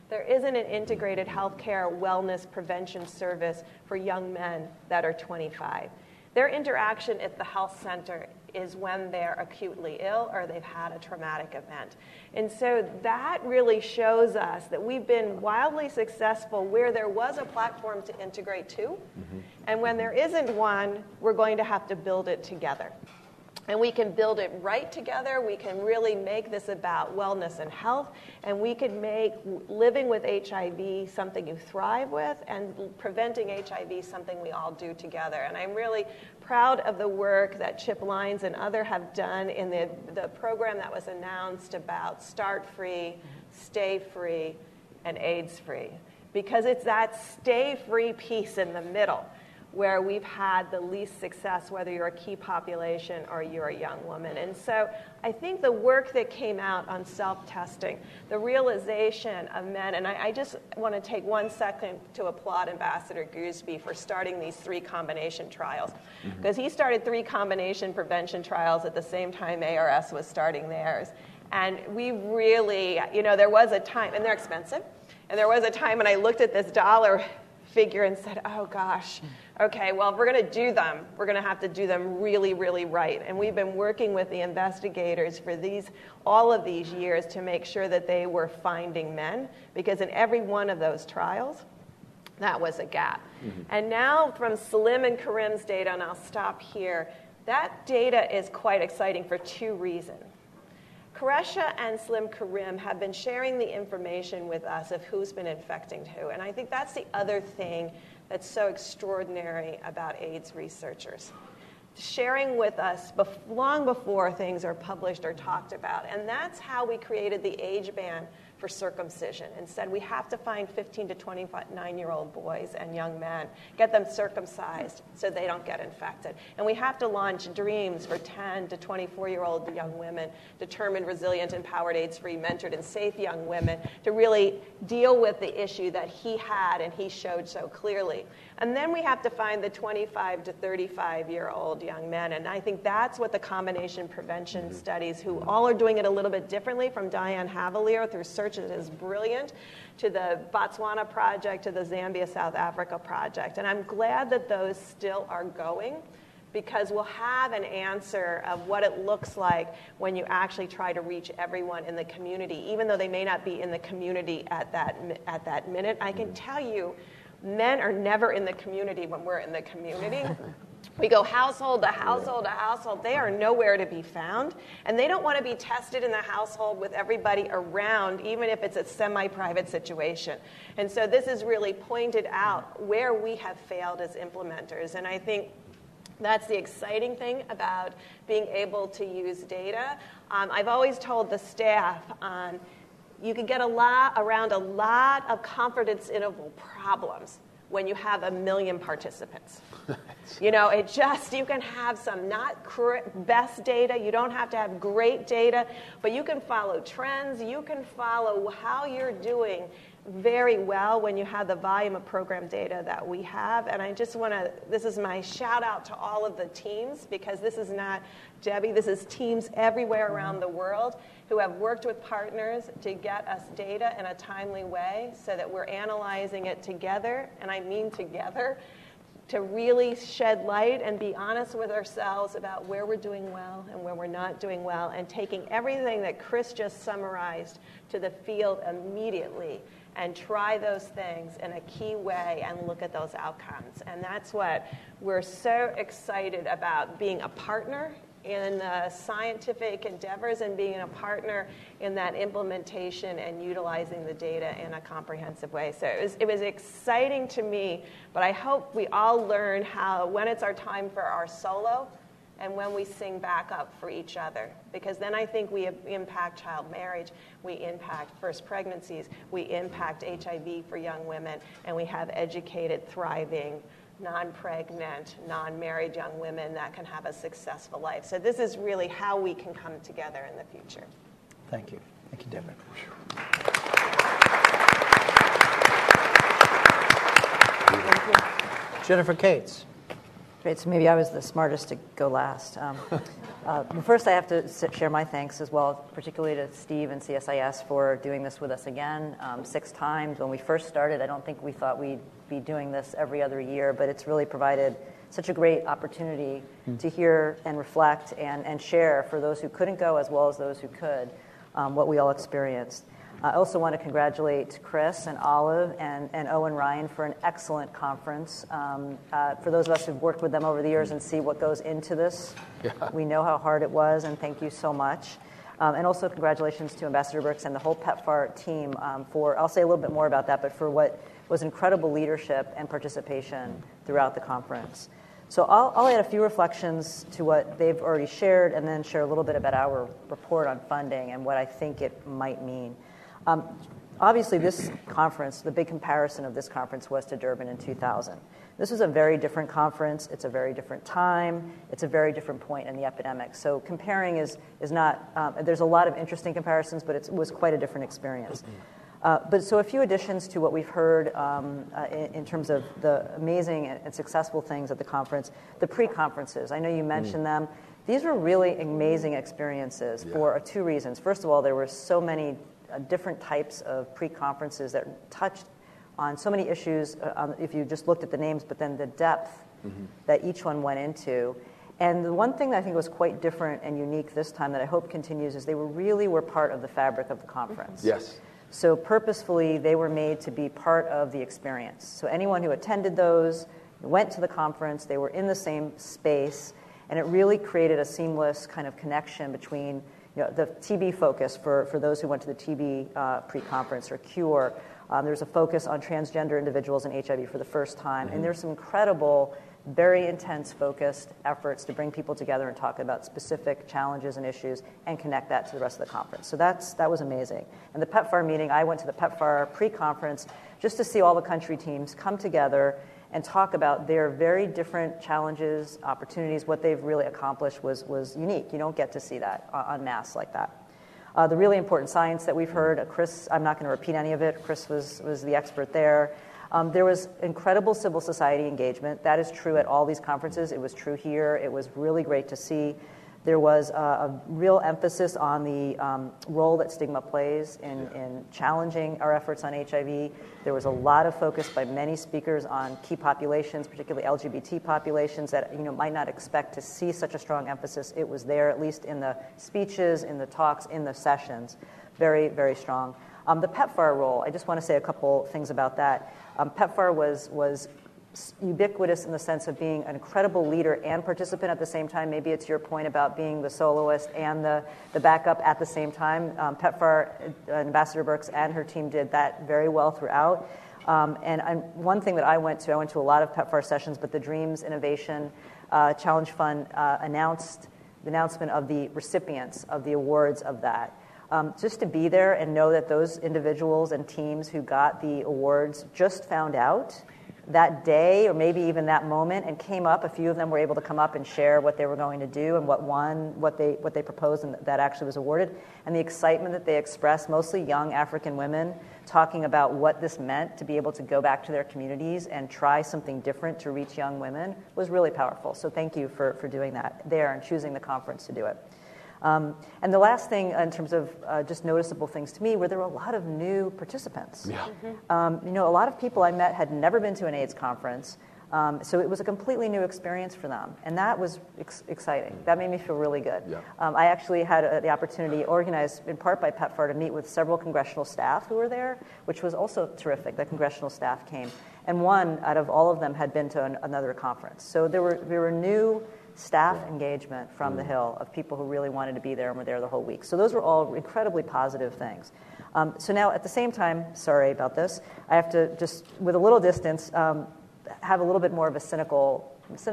There isn't an integrated healthcare wellness prevention service for young men that are 25. Their interaction at the health center is when they're acutely ill or they've had a traumatic event. And so that really shows us that we've been wildly successful where there was a platform to integrate to. Mm-hmm. And when there isn't one, we're going to have to build it together. And we can build it right together. We can really make this about wellness and health. And we can make living with HIV something you thrive with and preventing HIV something we all do together. And I'm really proud of the work that Chip Lyons and others have done in the program that was announced about Start Free, Stay Free, and AIDS Free. Because it's that stay free piece in the middle where we've had the least success, whether you're a key population or you're a young woman. And so I think the work that came out on self-testing, the realization of men, and I just want to take 1 second to applaud Ambassador Gooseby for starting these 3 combination trials, because he started 3 combination prevention trials at the same time ARS was starting theirs. And we really, there was a time, and they're expensive, and there was a time when I looked at this dollar figure and said, oh gosh, okay, well, if we're going to do them, we're going to have to do them really, really right. And we've been working with the investigators for all of these years to make sure that they were finding men, because in every one of those trials, that was a gap. Mm-hmm. And now from Salim and Karim's data, and I'll stop here, that data is quite exciting for 2 reasons. Qureshi and Salim Karim have been sharing the information with us of who's been infecting who. And I think that's the other thing that's so extraordinary about AIDS researchers. Sharing with us long before things are published or talked about. And that's how we created the age ban for circumcision and said we have to find 15 to 29-year-old boys and young men, get them circumcised so they don't get infected. And we have to launch DREAMS for 10 to 24-year-old young women, determined, resilient, empowered, AIDS-free, mentored, and safe young women to really deal with the issue that he had and he showed so clearly. And then we have to find the 25 to 35-year-old young men. And I think that's what the combination prevention studies, who all are doing it a little bit differently, from Diane Havalier through Search It Is Brilliant, to the Botswana Project, to the Zambia, South Africa Project. And I'm glad that those still are going, because we'll have an answer of what it looks like when you actually try to reach everyone in the community, even though they may not be in the community at that minute. I can tell you, men are never in the community when we're in the community. We go household to household to household. They are nowhere to be found. And they don't want to be tested in the household with everybody around, even if it's a semi-private situation. And so this is really pointed out where we have failed as implementers. And I think that's the exciting thing about being able to use data. I've always told the staff, you can get around a lot of confidence interval problems when you have 1 million participants. You can have some not best data. You don't have to have great data, but you can follow trends. You can follow how you're doing very well when you have the volume of program data that we have. And I just this is my shout out to all of the teams, because this is not Debbie, this is teams everywhere around the world who have worked with partners to get us data in a timely way so that we're analyzing it together, and I mean together, to really shed light and be honest with ourselves about where we're doing well and where we're not doing well, and taking everything that Chris just summarized to the field immediately and try those things in a key way and look at those outcomes. And that's what we're so excited about, being a partner in the scientific endeavors and being a partner in that implementation and utilizing the data in a comprehensive way. So it was exciting to me, but I hope we all learn how, when it's our time for our solo and when we sing back up for each other, because then I think we impact child marriage, we impact first pregnancies, we impact HIV for young women, and we have educated, thriving, non-pregnant, non-married young women that can have a successful life. So this is really how we can come together in the future. Thank you. Thank you, Deborah. Jennifer Cates. Great, so maybe I was the smartest to go last. First, I have to share my thanks as well, particularly to Steve and CSIS for doing this with us again 6 times. When we first started, I don't think we thought we'd be doing this every other year, but it's really provided such a great opportunity to hear and reflect and share for those who couldn't go as well as those who could what we all experienced. I also want to congratulate Chris and Olive and Owen Ryan for an excellent conference. For those of us who've worked with them over the years and see what goes into this, we know how hard it was, and thank you so much. And also congratulations to Ambassador Birx and the whole PEPFAR team for, I'll say a little bit more about that, but for what was incredible leadership and participation throughout the conference. So I'll add a few reflections to what they've already shared and then share a little bit about our report on funding and what I think it might mean. Obviously, this conference, the big comparison of this conference was to Durban in 2000. This was a very different conference. It's a very different time. It's a very different point in the epidemic. So comparing is not, there's a lot of interesting comparisons, but it was quite a different experience. So a few additions to what we've heard in terms of the amazing and successful things at the conference. The pre-conferences, I know you mentioned them. These were really amazing experiences for 2 reasons. First of all, there were so many different types of pre-conferences that touched on so many issues if you just looked at the names, but then the depth that each one went into. And the one thing that I think was quite different and unique this time that I hope continues is they were part of the fabric of the conference. Yes. So purposefully, they were made to be part of the experience. So anyone who attended those, went to the conference, they were in the same space, and it really created a seamless kind of connection between the TB focus for those who went to the TB pre-conference or CURE. There's a focus on transgender individuals and HIV for the first time. And there's some incredible, very intense focused efforts to bring people together and talk about specific challenges and issues and connect that to the rest of the conference. So that was amazing. And the PEPFAR meeting, I went to the PEPFAR pre-conference just to see all the country teams come together and talk about their very different challenges, opportunities. What they've really accomplished was unique. You don't get to see that en masse like that. The really important science that we've heard, Chris, I'm not going to repeat any of it. Chris was the expert there. There was incredible civil society engagement. That is true at all these conferences. It was true here. It was really great to see. There was a real emphasis on the role that stigma plays in challenging our efforts on HIV. There was a lot of focus by many speakers on key populations, particularly LGBT populations that might not expect to see such a strong emphasis. It was there, at least in the speeches, in the talks, in the sessions. Very, very strong. The PEPFAR role, I just want to say a couple things about that. PEPFAR was ubiquitous in the sense of being an incredible leader and participant at the same time. Maybe it's your point about being the soloist and the backup at the same time. PEPFAR, Ambassador Birx and her team did that very well throughout. One thing that I went to a lot of PEPFAR sessions, but the Dreams Innovation Challenge Fund announced the announcement of the recipients of the awards of that. Just to be there and know that those individuals and teams who got the awards just found out that day or maybe even that moment and came up. A few of them were able to come up and share what they were going to do and what won, what they proposed, and that actually was awarded. And the excitement that they expressed, mostly young African women, talking about what this meant to be able to go back to their communities and try something different to reach young women was really powerful. So thank you for doing that there and choosing the conference to do it. And the last thing in terms of just noticeable things to me were there were a lot of new participants. Yeah. A lot of people I met had never been to an AIDS conference, so it was a completely new experience for them, and that was exciting. That made me feel really good. Yeah. I actually had the opportunity, organized in part by PEPFAR, to meet with several congressional staff who were there, which was also terrific. The congressional staff came, and one out of all of them had been to another conference. So there were new staff engagement from the Hill of people who really wanted to be there and were there the whole week. So those were all incredibly positive things. So now at the same time, sorry about this, I have to just, with a little distance, have a little bit more of a cynical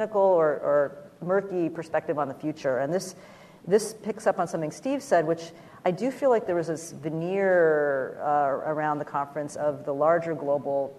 or murky perspective on the future. And this picks up on something Steve said, which I do feel like there was this veneer around the conference of the larger global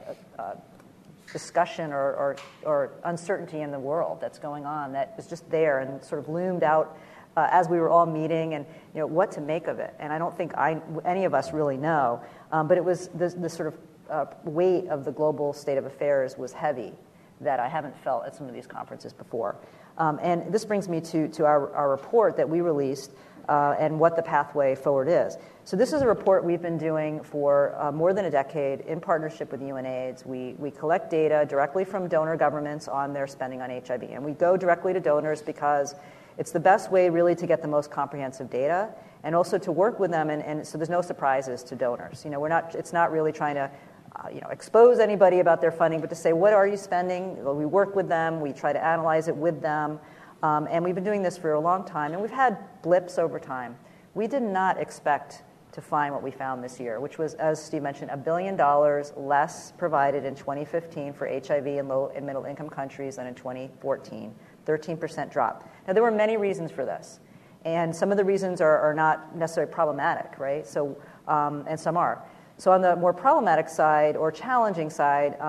discussion or uncertainty in the world that's going on that was just there and sort of loomed out as we were all meeting and what to make of it. And I don't think any of us really know, but it was the sort of weight of the global state of affairs was heavy. that I haven't felt at some of these conferences before. And this brings me to our report that we released and what the pathway forward is. So this is a report we've been doing for more than a decade in partnership with UNAIDS. We collect data directly from donor governments on their spending on HIV. And we go directly to donors because it's the best way really to get the most comprehensive data and also to work with them. And so there's no surprises to donors. It's not really trying to expose anybody about their funding, but to say, what are you spending? Well, we work with them. We try to analyze it with them. And we've been doing this for a long time. And we've had blips over time. We did not expect to find what we found this year, which was, as Steve mentioned, $1 billion less provided in 2015 for HIV in low and middle income countries than in 2014, 13% drop. Now, there were many reasons for this. And some of the reasons are not necessarily problematic, right? So, and some are. So on the more problematic side or challenging side,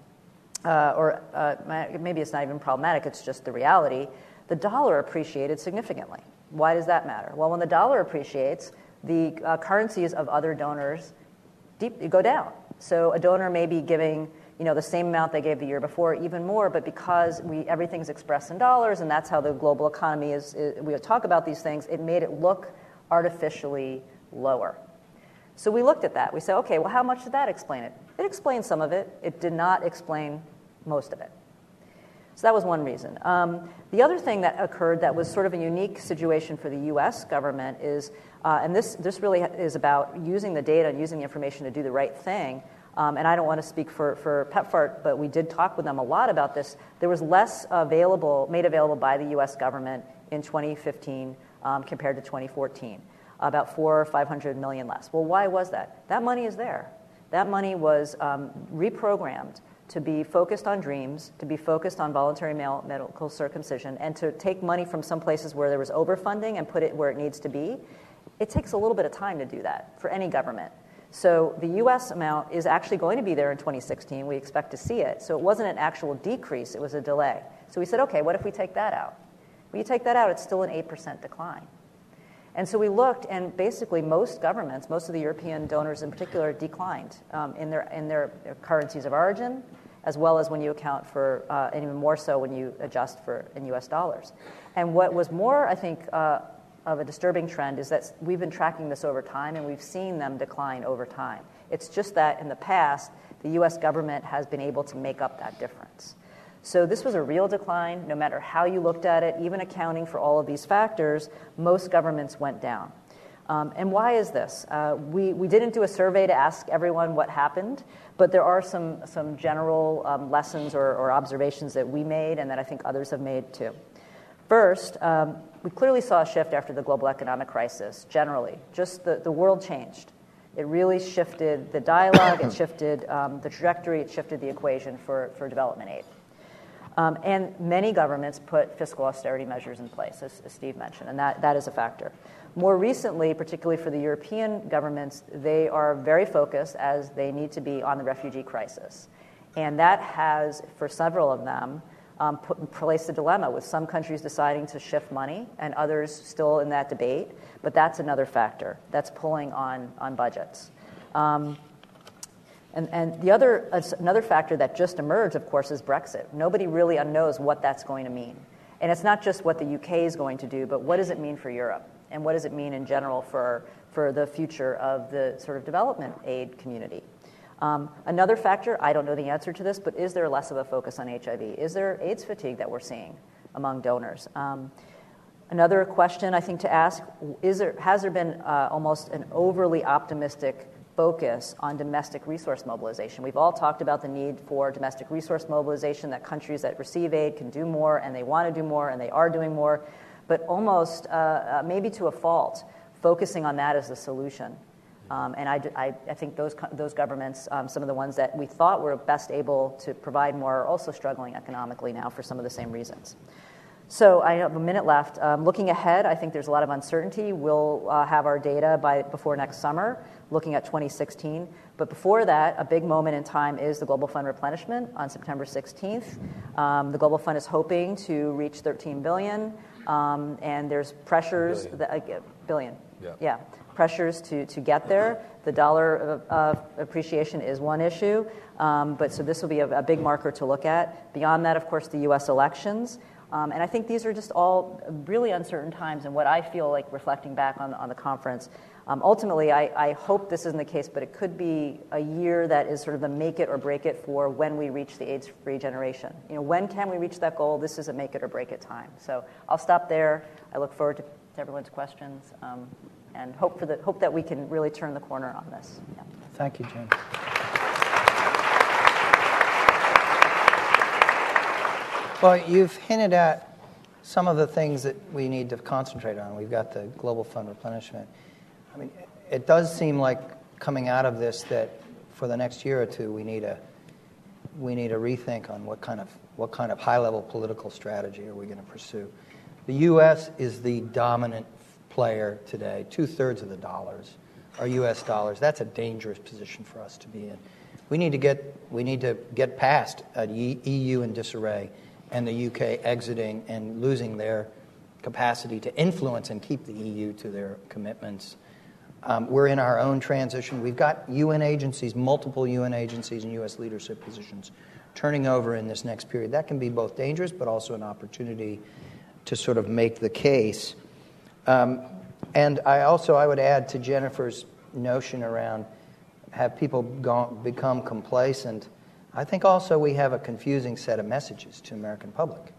maybe it's not even problematic, it's just the reality, the dollar appreciated significantly. Why does that matter? Well, when the dollar appreciates, the currencies of other donors go down. So a donor may be giving the same amount they gave the year before, even more, but because everything's expressed in dollars, and that's how the global economy is, we talk about these things, it made it look artificially lower. So we looked at that. We said, okay, well, how much did that explain it? It explained some of it. It did not explain most of it. So that was one reason. The other thing that occurred that was sort of a unique situation for the U.S. government is, and this really is about using the data and using the information to do the right thing. And I don't want to speak for PEPFAR, but we did talk with them a lot about this. There was less made available by the U.S. government in 2015 compared to 2014, about $400 or $500 million less. Well, why was that? That money is there. That money was reprogrammed to be focused on dreams, to be focused on voluntary medical circumcision, and to take money from some places where there was overfunding and put it where it needs to be. It takes a little bit of time to do that for any government. So the U.S. amount is actually going to be there in 2016. We expect to see it. So it wasn't an actual decrease. It was a delay. So we said, okay, what if we take that out? When you take that out, it's still an 8% decline. And so we looked, and basically most governments, most of the European donors in particular, declined in their currencies of origin, as well as when you account for, and even more so when you adjust for in U.S. dollars. And what was more, I think, of a disturbing trend is that we've been tracking this over time, and we've seen them decline over time. It's just that in the past, the U.S. government has been able to make up that difference. So this was a real decline, no matter how you looked at it, even accounting for all of these factors, most governments went down. And why is this? We didn't do a survey to ask everyone what happened, but there are some general lessons or observations that we made and that I think others have made too. First, we clearly saw a shift after the global economic crisis, generally. Just the world changed. It really shifted the dialogue, it shifted the trajectory, it shifted the equation for development aid. And many governments put fiscal austerity measures in place, as Steve mentioned, and that is a factor. More recently, particularly for the European governments, they are very focused, as they need to be, on the refugee crisis. And that has, for several of them, placed a dilemma, with some countries deciding to shift money and others still in that debate. But that's another factor that's pulling on budgets. And another factor that just emerged, of course, is Brexit. Nobody really knows what that's going to mean. And it's not just what the UK is going to do, but what does it mean for Europe? And what does it mean in general for the future of the sort of development aid community? Another factor, I don't know the answer to this, but is there less of a focus on HIV? Is there AIDS fatigue that we're seeing among donors? Another question I think to ask, has there been almost an overly optimistic focus on domestic resource mobilization? We've all talked about the need for domestic resource mobilization, that countries that receive aid can do more, and they want to do more, and they are doing more, but almost maybe to a fault, focusing on that as the solution. And I think those governments, some of the ones that we thought were best able to provide more, are also struggling economically now for some of the same reasons. So I have a minute left. Looking ahead, I think there's a lot of uncertainty. We'll have our data before next summer, looking at 2016. But before that, a big moment in time is the Global Fund replenishment on September 16th. The Global Fund is hoping to reach $13 billion, and there's pressures. Billion. Yeah. Pressures to get there. The dollar appreciation is one issue, but so this will be a big marker to look at. Beyond that, of course, the U.S. elections. And I think these are just all really uncertain times, and what I feel like reflecting back on the conference. Ultimately, I hope this isn't the case, but it could be a year that is sort of the make it or break it for when we reach the AIDS-free generation. When can we reach that goal? This is a make it or break it time. So I'll stop there. I look forward to everyone's questions, and hope that we can really turn the corner on this. Yeah. Thank you, Jen. Well, you've hinted at some of the things that we need to concentrate on. We've got the Global Fund replenishment. I mean, it does seem like coming out of this that for the next year or two we need a rethink on what kind of high-level political strategy are we going to pursue. The U.S. is the dominant player today. 2/3 of the dollars are U.S. dollars. That's a dangerous position for us to be in. We need to get past an EU in disarray and the UK exiting and losing their capacity to influence and keep the EU to their commitments. We're in our own transition. We've got UN agencies, multiple UN agencies and U.S. leadership positions turning over in this next period. That can be both dangerous but also an opportunity to sort of make the case. And I would add to Jennifer's notion around have people become complacent. I think also we have a confusing set of messages to the American public.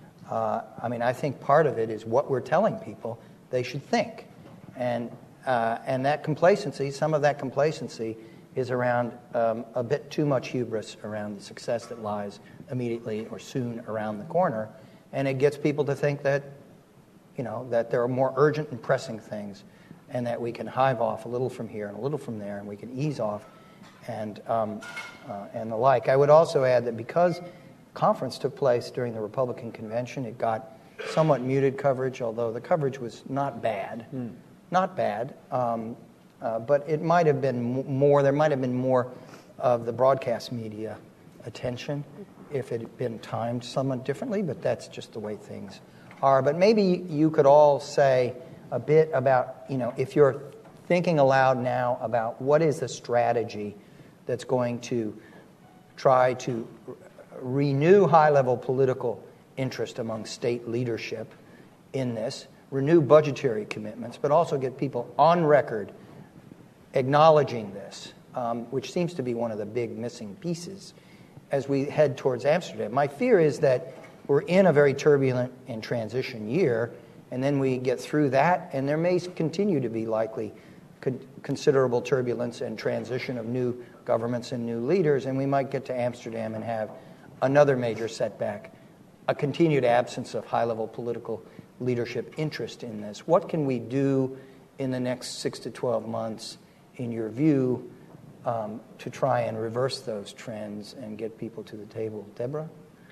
I think part of it is what we're telling people they should think. And that complacency, some of that complacency is around a bit too much hubris around the success that lies immediately or soon around the corner. And it gets people to think that, that there are more urgent and pressing things and that we can hive off a little from here and a little from there and we can ease off and the like. I would also add that because conference took place during the Republican convention, it got somewhat muted coverage, although the coverage was not bad. Not bad, but it might have been more. There might have been more of the broadcast media attention if it had been timed somewhat differently, but that's just the way things are. But maybe you could all say a bit about, if you're thinking aloud now about what is the strategy that's going to try to renew high-level political interest among state leadership in this, renew budgetary commitments, but also get people on record acknowledging this, which seems to be one of the big missing pieces as we head towards Amsterdam. My fear is that we're in a very turbulent and transition year, and then we get through that, and there may continue to be likely considerable turbulence and transition of new governments and new leaders, and we might get to Amsterdam and have another major setback, a continued absence of high-level political leadership interest in this. What can we do in the next 6 to 12 months, in your view, to try and reverse those trends and get people to the table? Deborah?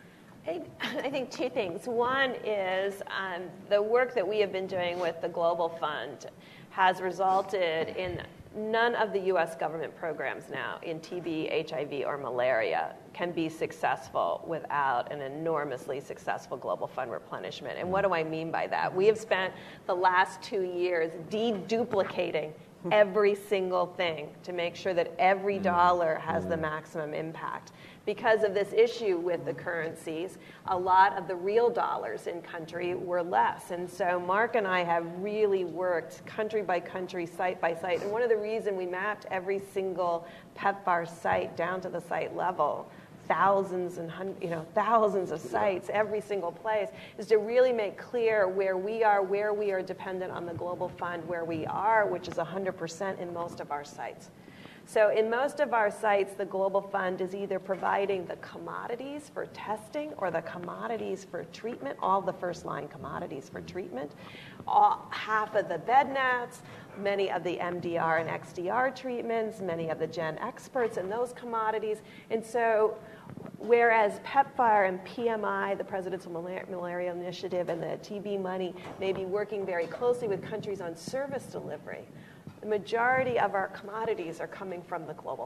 I think two things. One is the work that we have been doing with the Global Fund has resulted in none of the U.S. government programs now in TB, HIV, or malaria can be successful without an enormously successful Global Fund replenishment. And what do I mean by that? We have spent the last 2 years deduplicating every single thing to make sure that every dollar has the maximum impact. Because of this issue with the currencies, a lot of the real dollars in country were less. And so Mark and I have really worked country by country, site by site. And one of the reasons we mapped every single PEPFAR site down to the site level, thousands of sites, every single place, is to really make clear where we are dependent on the Global Fund, where we are, which is 100% in most of our sites. So in most of our sites, the Global Fund is either providing the commodities for testing or the commodities for treatment, all the first-line commodities for treatment, half of the bed nets, many of the MDR and XDR treatments, many of the gen experts and those commodities. And so whereas PEPFAR and PMI, the Presidential Malaria Initiative, and the TB money may be working very closely with countries on service delivery, the majority of our commodities are coming from the Global Fund.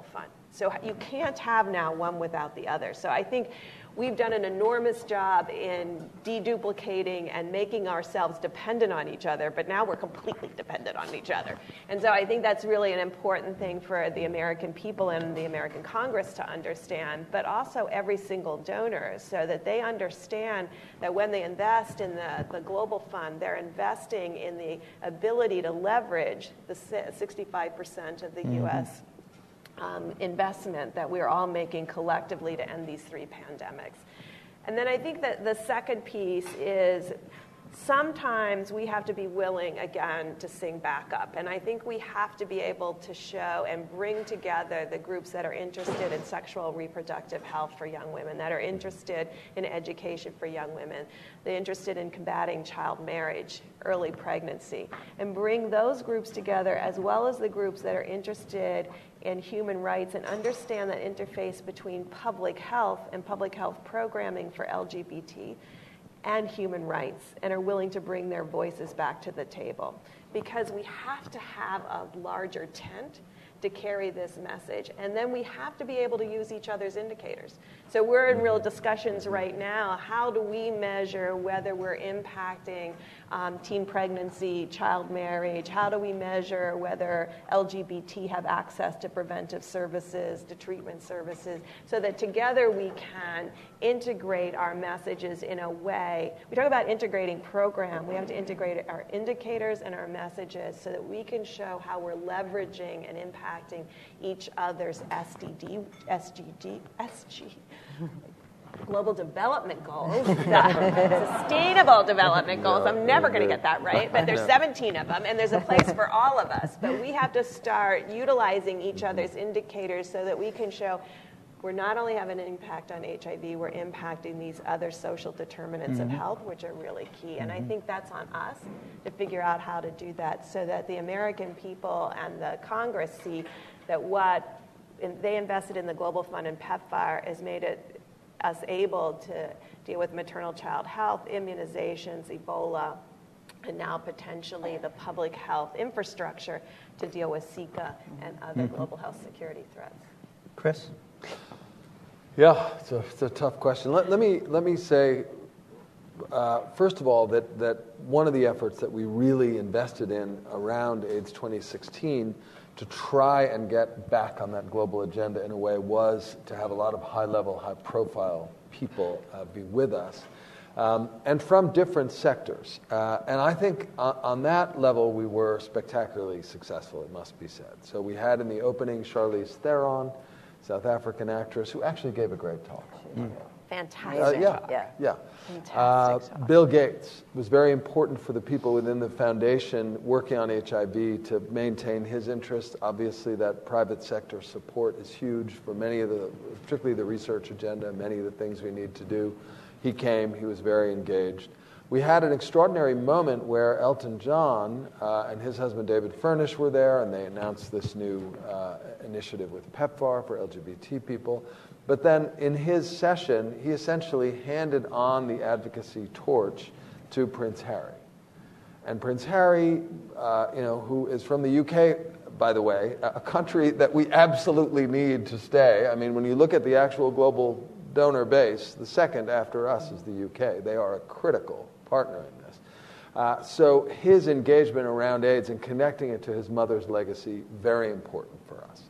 So you can't have now one without the other. So I think we've done an enormous job in deduplicating and making ourselves dependent on each other, but now we're completely dependent on each other. And so I think that's really an important thing for the American people and the American Congress to understand, but also every single donor, so that they understand that when they invest in the Global Fund, they're investing in the ability to leverage the 65% of the U.S. Investment that we're all making collectively to end these 3 pandemics. And then I think that the second piece is sometimes we have to be willing, again, to sing back up. And I think we have to be able to show and bring together the groups that are interested in sexual reproductive health for young women, that are interested in education for young women, they're interested in combating child marriage, early pregnancy, and bring those groups together as well as the groups that are interested in human rights and understand that interface between public health and public health programming for LGBT and human rights, and are willing to bring their voices back to the table. Because we have to have a larger tent to carry this message, and then we have to be able to use each other's indicators. So we're in real discussions right now. How do we measure whether we're impacting teen pregnancy, child marriage? How do we measure whether LGBT have access to preventive services, to treatment services, so that together we can integrate our messages in a way. We talk about integrating program. We have to integrate our indicators and our messages so that we can show how we're leveraging and impacting each other's Global Development Goals, Sustainable Development Goals. I'm never going to get that right, but there's 17 of them, and there's a place for all of us. But we have to start utilizing each other's indicators so that we can show we're not only having an impact on HIV, we're impacting these other social determinants of health, which are really key. And I think that's on us to figure out how to do that so that the American people and the Congress see that what they invested in the Global Fund and PEPFAR has made us able to deal with maternal child health, immunizations, Ebola, and now potentially the public health infrastructure to deal with Zika and other global health security threats. Chris? Yeah, it's a tough question. Let me say, first of all, that one of the efforts that we really invested in around AIDS 2016 to try and get back on that global agenda in a way was to have a lot of high-level, high-profile people be with us, and from different sectors. And I think on that level we were spectacularly successful, it must be said. So we had in the opening Charlize Theron, South African actress, who actually gave a great talk. Fantastic talk. Yeah. Fantastic talk. Bill Gates was very important for the people within the foundation working on HIV to maintain his interest. Obviously, that private sector support is huge for many of particularly the research agenda, many of the things we need to do. He came, he was very engaged. We had an extraordinary moment where Elton John and his husband David Furnish were there, and they announced this new initiative with PEPFAR for LGBT people. But then in his session, he essentially handed on the advocacy torch to Prince Harry. And Prince Harry, who is from the UK, by the way, a country that we absolutely need to stay. I mean, when you look at the actual global donor base, the second after us is the UK. They are a critical partner in this. So his engagement around AIDS and connecting it to his mother's legacy, very important for us.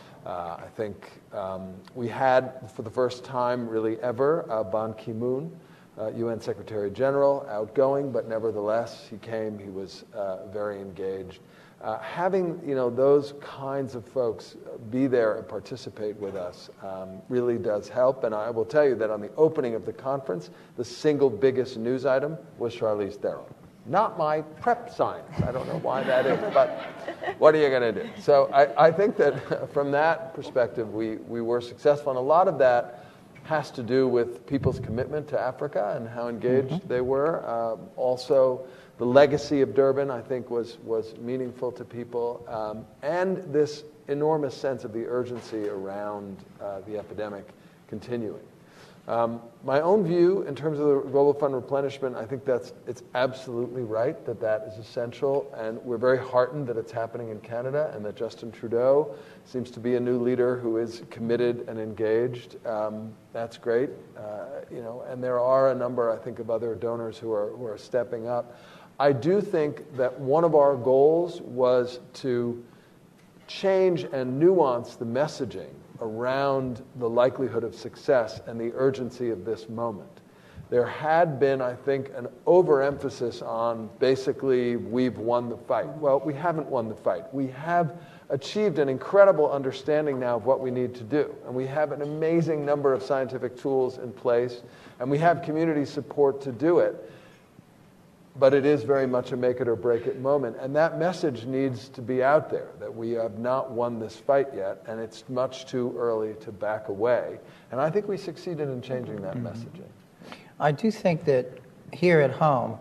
I think we had, for the first time really ever, Ban Ki-moon, UN Secretary General, outgoing, but nevertheless, he came, he was very engaged. Having those kinds of folks be there and participate with us really does help. And I will tell you that on the opening of the conference, the single biggest news item was Charlize Theron. Not my PrEP science. I don't know why that is, but what are you going to do? So I think that from that perspective, we were successful. And a lot of that has to do with people's commitment to Africa and how engaged they were. Also, the legacy of Durban, I think, was meaningful to people. And this enormous sense of the urgency around the epidemic continuing. My own view in terms of the Global Fund replenishment, I think it's absolutely right that is essential, and we're very heartened that it's happening in Canada and that Justin Trudeau seems to be a new leader who is committed and engaged. That's great, and there are a number, I think, of other donors who are stepping up. I do think that one of our goals was to change and nuance the messaging around the likelihood of success and the urgency of this moment. There had been, I think, an overemphasis on basically we've won the fight. Well, we haven't won the fight. We have achieved an incredible understanding now of what we need to do. And we have an amazing number of scientific tools in place, and we have community support to do it. But it is very much a make it or break it moment. And that message needs to be out there, that we have not won this fight yet, and it's much too early to back away. And I think we succeeded in changing that messaging. I do think that here at home,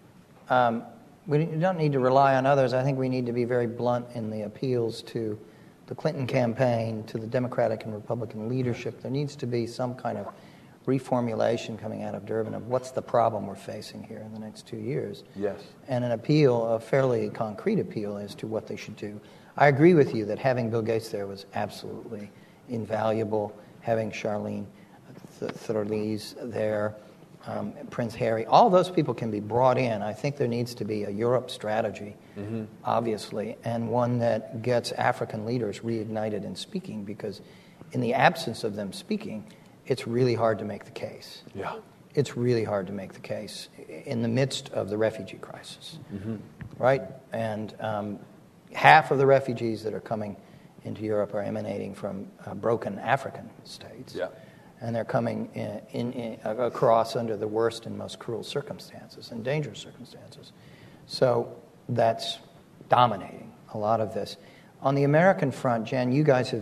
we don't need to rely on others. I think we need to be very blunt in the appeals to the Clinton campaign, to the Democratic and Republican leadership. There needs to be some kind of reformulation coming out of Durban of what's the problem we're facing here in the next 2 years. Yes. And an appeal, a fairly concrete appeal as to what they should do. I agree with you that having Bill Gates there was absolutely invaluable. Having Charlene Thorlese there, Prince Harry, all those people can be brought in. I think there needs to be a Europe strategy, obviously, and one that gets African leaders reignited in speaking, because in the absence of them speaking, it's really hard to make the case. Yeah. It's really hard to make the case in the midst of the refugee crisis, right? And half of the refugees that are coming into Europe are emanating from broken African states. Yeah. And they're coming across under the worst and most cruel circumstances and dangerous circumstances. So that's dominating a lot of this. On the American front, Jen, you guys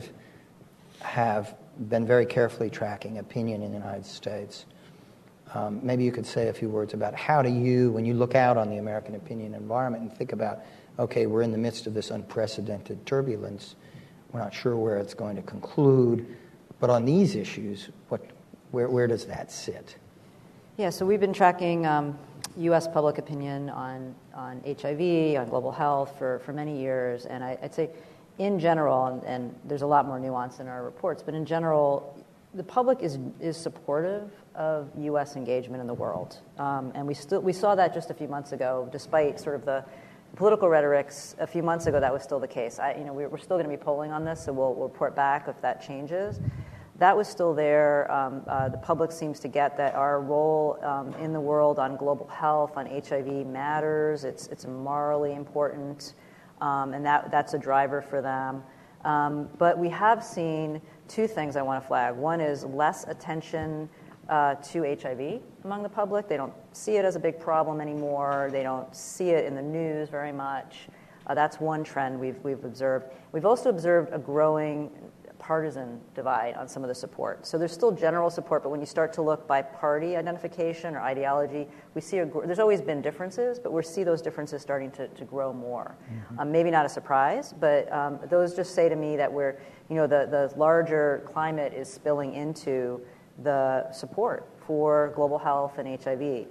have been very carefully tracking opinion in the United States. Maybe you could say a few words about how do you, when you look out on the American opinion environment and think about, okay, we're in the midst of this unprecedented turbulence. We're not sure where it's going to conclude. But on these issues, where does that sit? Yeah, so we've been tracking U.S. public opinion on HIV, on global health for many years, and I'd say in general, and there's a lot more nuance in our reports, but in general, the public is supportive of U.S. engagement in the world, and we saw that just a few months ago, despite sort of the political rhetorics. A few months ago, that was still the case. We're still going to be polling on this, so we'll report back if that changes. That was still there. The public seems to get that our role in the world on global health, on HIV matters. It's morally important, and that's a driver for them. But we have seen two things I want to flag. One is less attention to HIV among the public. They don't see it as a big problem anymore. They don't see it in the news very much. That's one trend we've observed. We've also observed a growing partisan divide on some of the support. So there's still general support, but when you start to look by party identification or ideology, we see there's always been differences, but we see those differences starting to grow more. Maybe not a surprise, but those just say to me that the larger climate is spilling into the support for global health and HIV.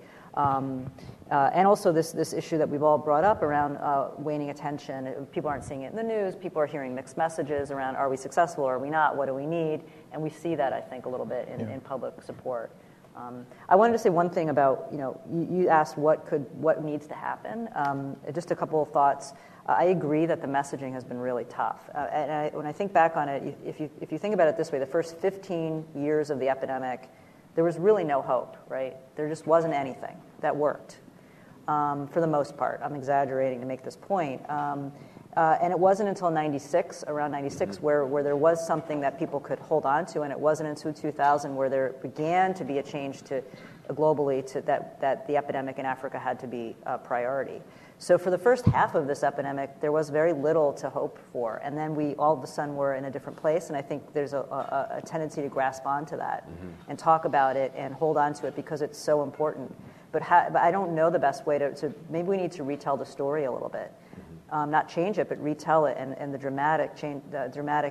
And also this issue that we've all brought up around waning attention. People aren't seeing it in the news. People are hearing mixed messages around, are we successful or are we not? What do we need? And we see that, I think, a little bit in public support. I wanted to say one thing about, you asked what needs to happen. Just a couple of thoughts. I agree that the messaging has been really tough. And when I think back on it, if you think about it this way, the first 15 years of the epidemic, there was really no hope, right? There just wasn't anything that worked, for the most part. I'm exaggerating to make this point. And it wasn't until around 96, where there was something that people could hold on to, and it wasn't until 2000 where there began to be a change globally that the epidemic in Africa had to be a priority. So for the first half of this epidemic, there was very little to hope for. And then we all of a sudden were in a different place, and I think there's a tendency to grasp onto that and talk about it and hold on to it because it's so important. But I don't know the best way to maybe we need to retell the story a little bit. Not change it, but retell it, and the dramatic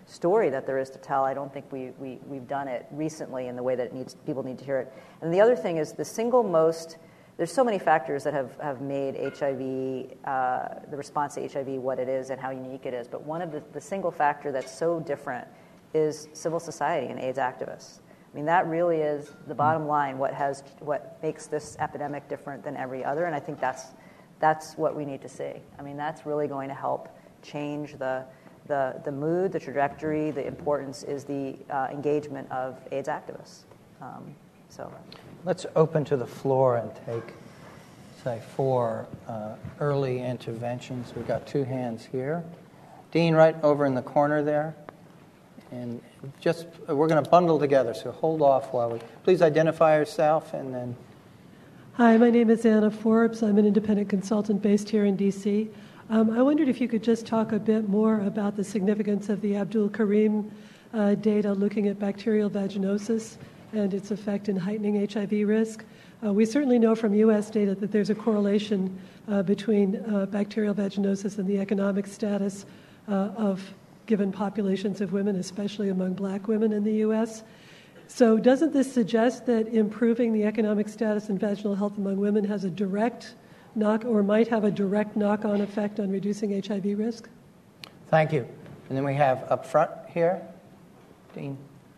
story that there is to tell. I don't think we've done it recently in the way that people need to hear it. And the other thing is the single most, there's so many factors that have made HIV, the response to HIV what it is and how unique it is, but one of the single factor that's so different is civil society and AIDS activists. I mean, that really is the bottom line, what makes this epidemic different than every other, and I think that's what we need to see. I mean, that's really going to help change the mood, the trajectory. The importance is the engagement of AIDS activists. So, let's open to the floor and take, say, 4 early interventions. We've got 2 hands here. Dean, right over in the corner there. And just, we're going to bundle together, so hold off while we... Please identify yourself and then... Hi, my name is Anna Forbes. I'm an independent consultant based here in D.C. I wondered if you could just talk a bit more about the significance of the Abdul Karim data looking at bacterial vaginosis and its effect in heightening HIV risk. We certainly know from U.S. data that there's a correlation between bacterial vaginosis and the economic status of given populations of women, especially among black women in the U.S. So doesn't this suggest that improving the economic status and vaginal health among women has a direct might have a direct knock-on effect on reducing HIV risk? Thank you. And then we have up front here, Dean.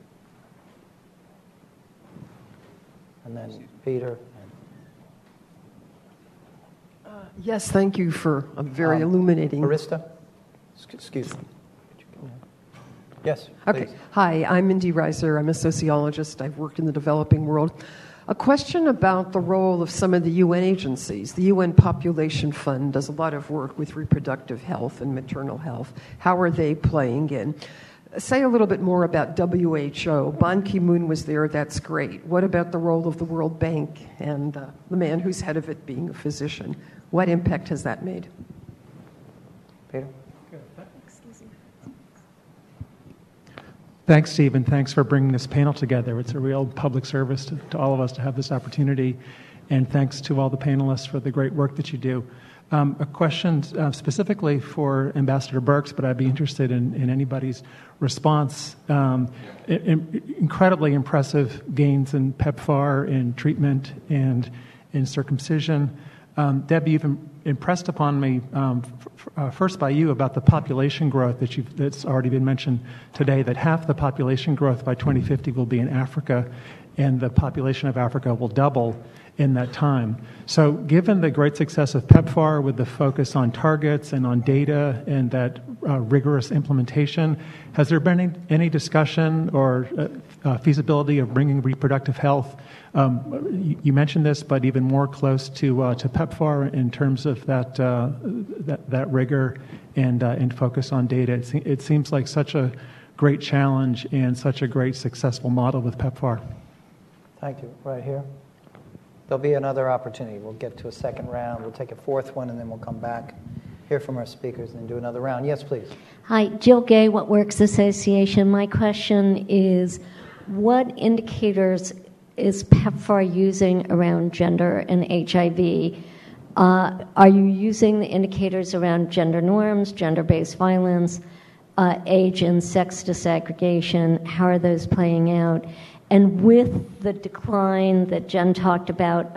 And then Peter. Yes, thank you for a very illuminating... Arista? Excuse me. Yes, okay. Please. Hi, I'm Mindy Reiser. I'm a sociologist. I've worked in the developing world. A question about the role of some of the UN agencies. The UN Population Fund does a lot of work with reproductive health and maternal health. How are they playing in? Say a little bit more about WHO. Ban Ki-moon was there. That's great. What about the role of the World Bank and the man who's head of it being a physician? What impact has that made? Peter? Thanks, Steve, and thanks for bringing this panel together. It's a real public service to all of us to have this opportunity, and thanks to all the panelists for the great work that you do. A question specifically for Ambassador Birx, but I'd be interested in anybody's response. Incredibly impressive gains in PEPFAR, in treatment, and in circumcision. Debbie, you've impressed upon me, first by you, about the population growth that's already been mentioned today, that half the population growth by 2050 will be in Africa, and the population of Africa will double in that time. So given the great success of PEPFAR with the focus on targets and on data and that rigorous implementation, has there been any discussion or feasibility of bringing reproductive health, you mentioned this, but even more close to PEPFAR in terms of that rigor and focus on data? It seems like such a great challenge and such a great successful model with PEPFAR. Thank you. Right here. There'll be another opportunity. We'll get to a second round. We'll take a fourth one, and then we'll come back, hear from our speakers, and then do another round. Yes, please. Hi, Jill Gay, What Works Association. My question is, what indicators is PEPFAR using around gender and HIV? Are you using the indicators around gender norms, gender-based violence, age and sex disaggregation? How are those playing out? And with the decline that Jen talked about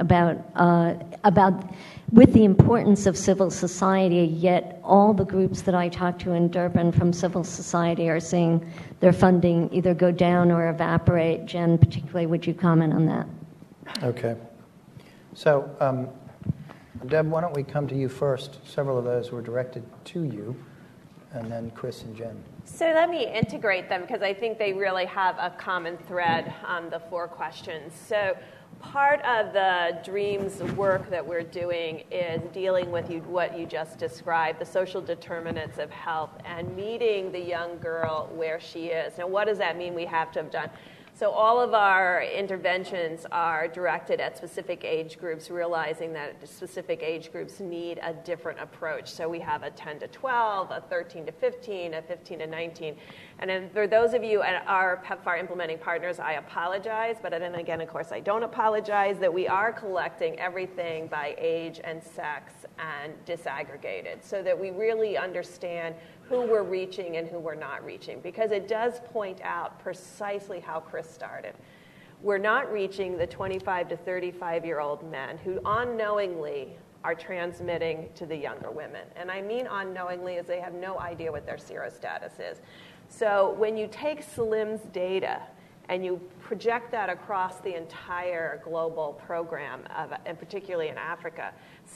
with the importance of civil society, yet all the groups that I talked to in Durban from civil society are seeing their funding either go down or evaporate. Jen, particularly, would you comment on that? Okay. So, Deb, why don't we come to you first? Several of those were directed to you, and then Chris and Jen. So let me integrate them because I think they really have a common thread on the 4 questions. So part of the DREAMS work that we're doing is dealing with what you just described, the social determinants of health, and meeting the young girl where she is. Now, what does that mean we have to have done? So all of our interventions are directed at specific age groups, realizing that specific age groups need a different approach. So we have a 10 to 12, a 13 to 15, a 15 to 19. And then for those of you at our PEPFAR implementing partners, I apologize, but then again, of course, I don't apologize that we are collecting everything by age and sex and disaggregated so that we really understand who we're reaching and who we're not reaching, because it does point out precisely how Chris started. We're not reaching the 25 to 35-year-old men who unknowingly are transmitting to the younger women. And I mean unknowingly as they have no idea what their serostatus is. So when you take Salim's data and you project that across the entire global program, and particularly in Africa,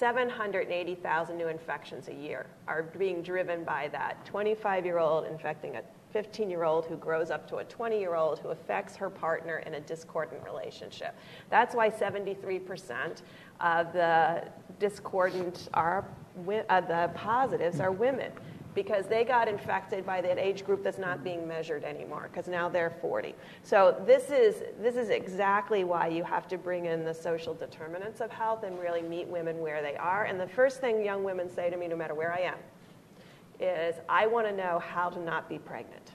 780,000 new infections a year are being driven by that 25-year-old infecting a 15-year-old who grows up to a 20-year-old who affects her partner in a discordant relationship. That's why 73% of the discordant the positives are women, because they got infected by that age group that's not being measured anymore, because now they're 40. So this is exactly why you have to bring in the social determinants of health and really meet women where they are. And the first thing young women say to me, no matter where I am, is I want to know how to not be pregnant.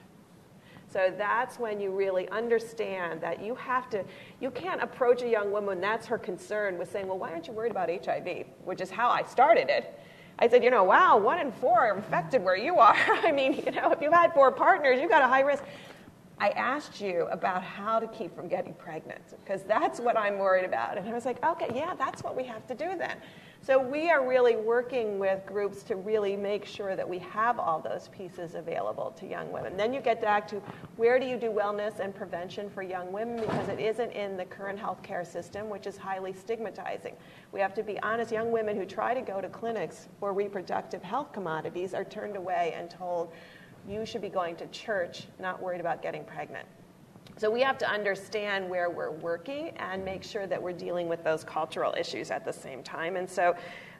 So that's when you really understand that you can't approach a young woman, that's her concern, with saying, well, why aren't you worried about HIV, which is how I started it. I said, wow, 1 in 4 are infected where you are. I mean, if you've had 4 partners, you've got a high risk. I asked you about how to keep from getting pregnant, because that's what I'm worried about. And I was like, okay, yeah, that's what we have to do then. So we are really working with groups to really make sure that we have all those pieces available to young women. Then you get back to where do you do wellness and prevention for young women, because it isn't in the current healthcare system, which is highly stigmatizing. We have to be honest, young women who try to go to clinics for reproductive health commodities are turned away and told, you should be going to church, not worried about getting pregnant. So we have to understand where we're working and make sure that we're dealing with those cultural issues at the same time. And so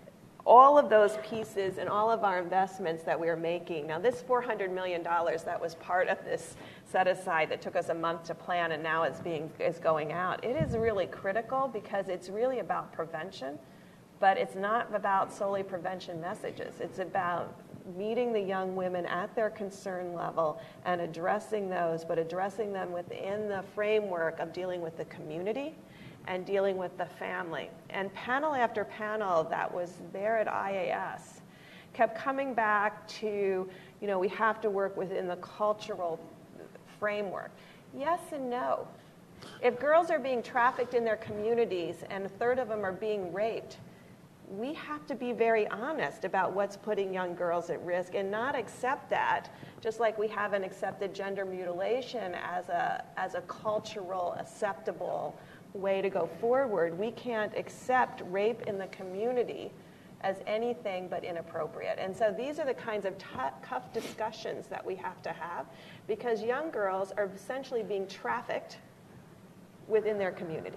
all of those pieces and all of our investments that we're making, now this $400 million that was part of this set aside that took us a month to plan and now is going out, it is really critical because it's really about prevention, but it's not about solely prevention messages. It's about meeting the young women at their concern level and addressing those, but addressing them within the framework of dealing with the community and dealing with the family. And panel after panel that was there at IAS kept coming back to, we have to work within the cultural framework. Yes and no. If girls are being trafficked in their communities and a third of them are being raped, we have to be very honest about what's putting young girls at risk and not accept that, just like we haven't accepted gender mutilation as a cultural acceptable way to go forward. We can't accept rape in the community as anything but inappropriate. And so these are the kinds of tough discussions that we have to have, because young girls are essentially being trafficked within their community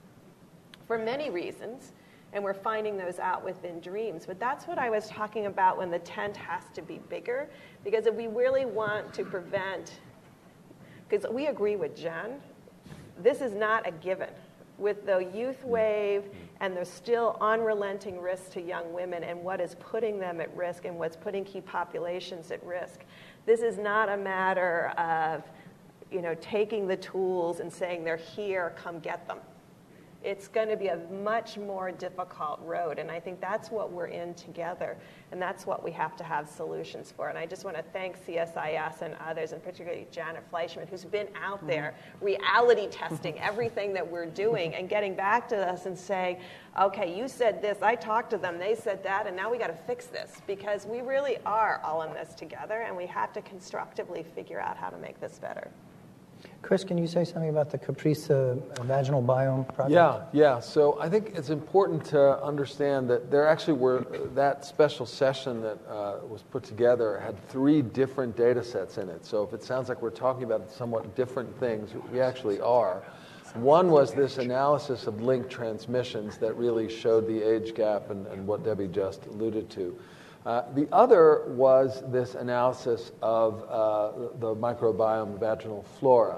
for many reasons. And we're finding those out within Dreams. But that's what I was talking about when the tent has to be bigger. Because if we really want to prevent, because we agree with Jen, this is not a given. With the youth wave and the still unrelenting risk to young women and what is putting them at risk and what's putting key populations at risk, this is not a matter of, taking the tools and saying they're here, come get them. It's going to be a much more difficult road, and I think that's what we're in together, and that's what we have to have solutions for. And I just want to thank CSIS and others, and particularly Janet Fleischman, who's been out there reality testing everything that we're doing and getting back to us and saying, okay, you said this, I talked to them, they said that, and now we got to fix this, because we really are all in this together, and we have to constructively figure out how to make this better. Chris, can you say something about the Caprice vaginal biome project? Yeah. So I think it's important to understand that there actually were, that special session that was put together had 3 different data sets in it. So if it sounds like we're talking about somewhat different things, we actually are. One was this analysis of linked transmissions that really showed the age gap and what Debbie just alluded to. The other was this analysis of the microbiome vaginal flora.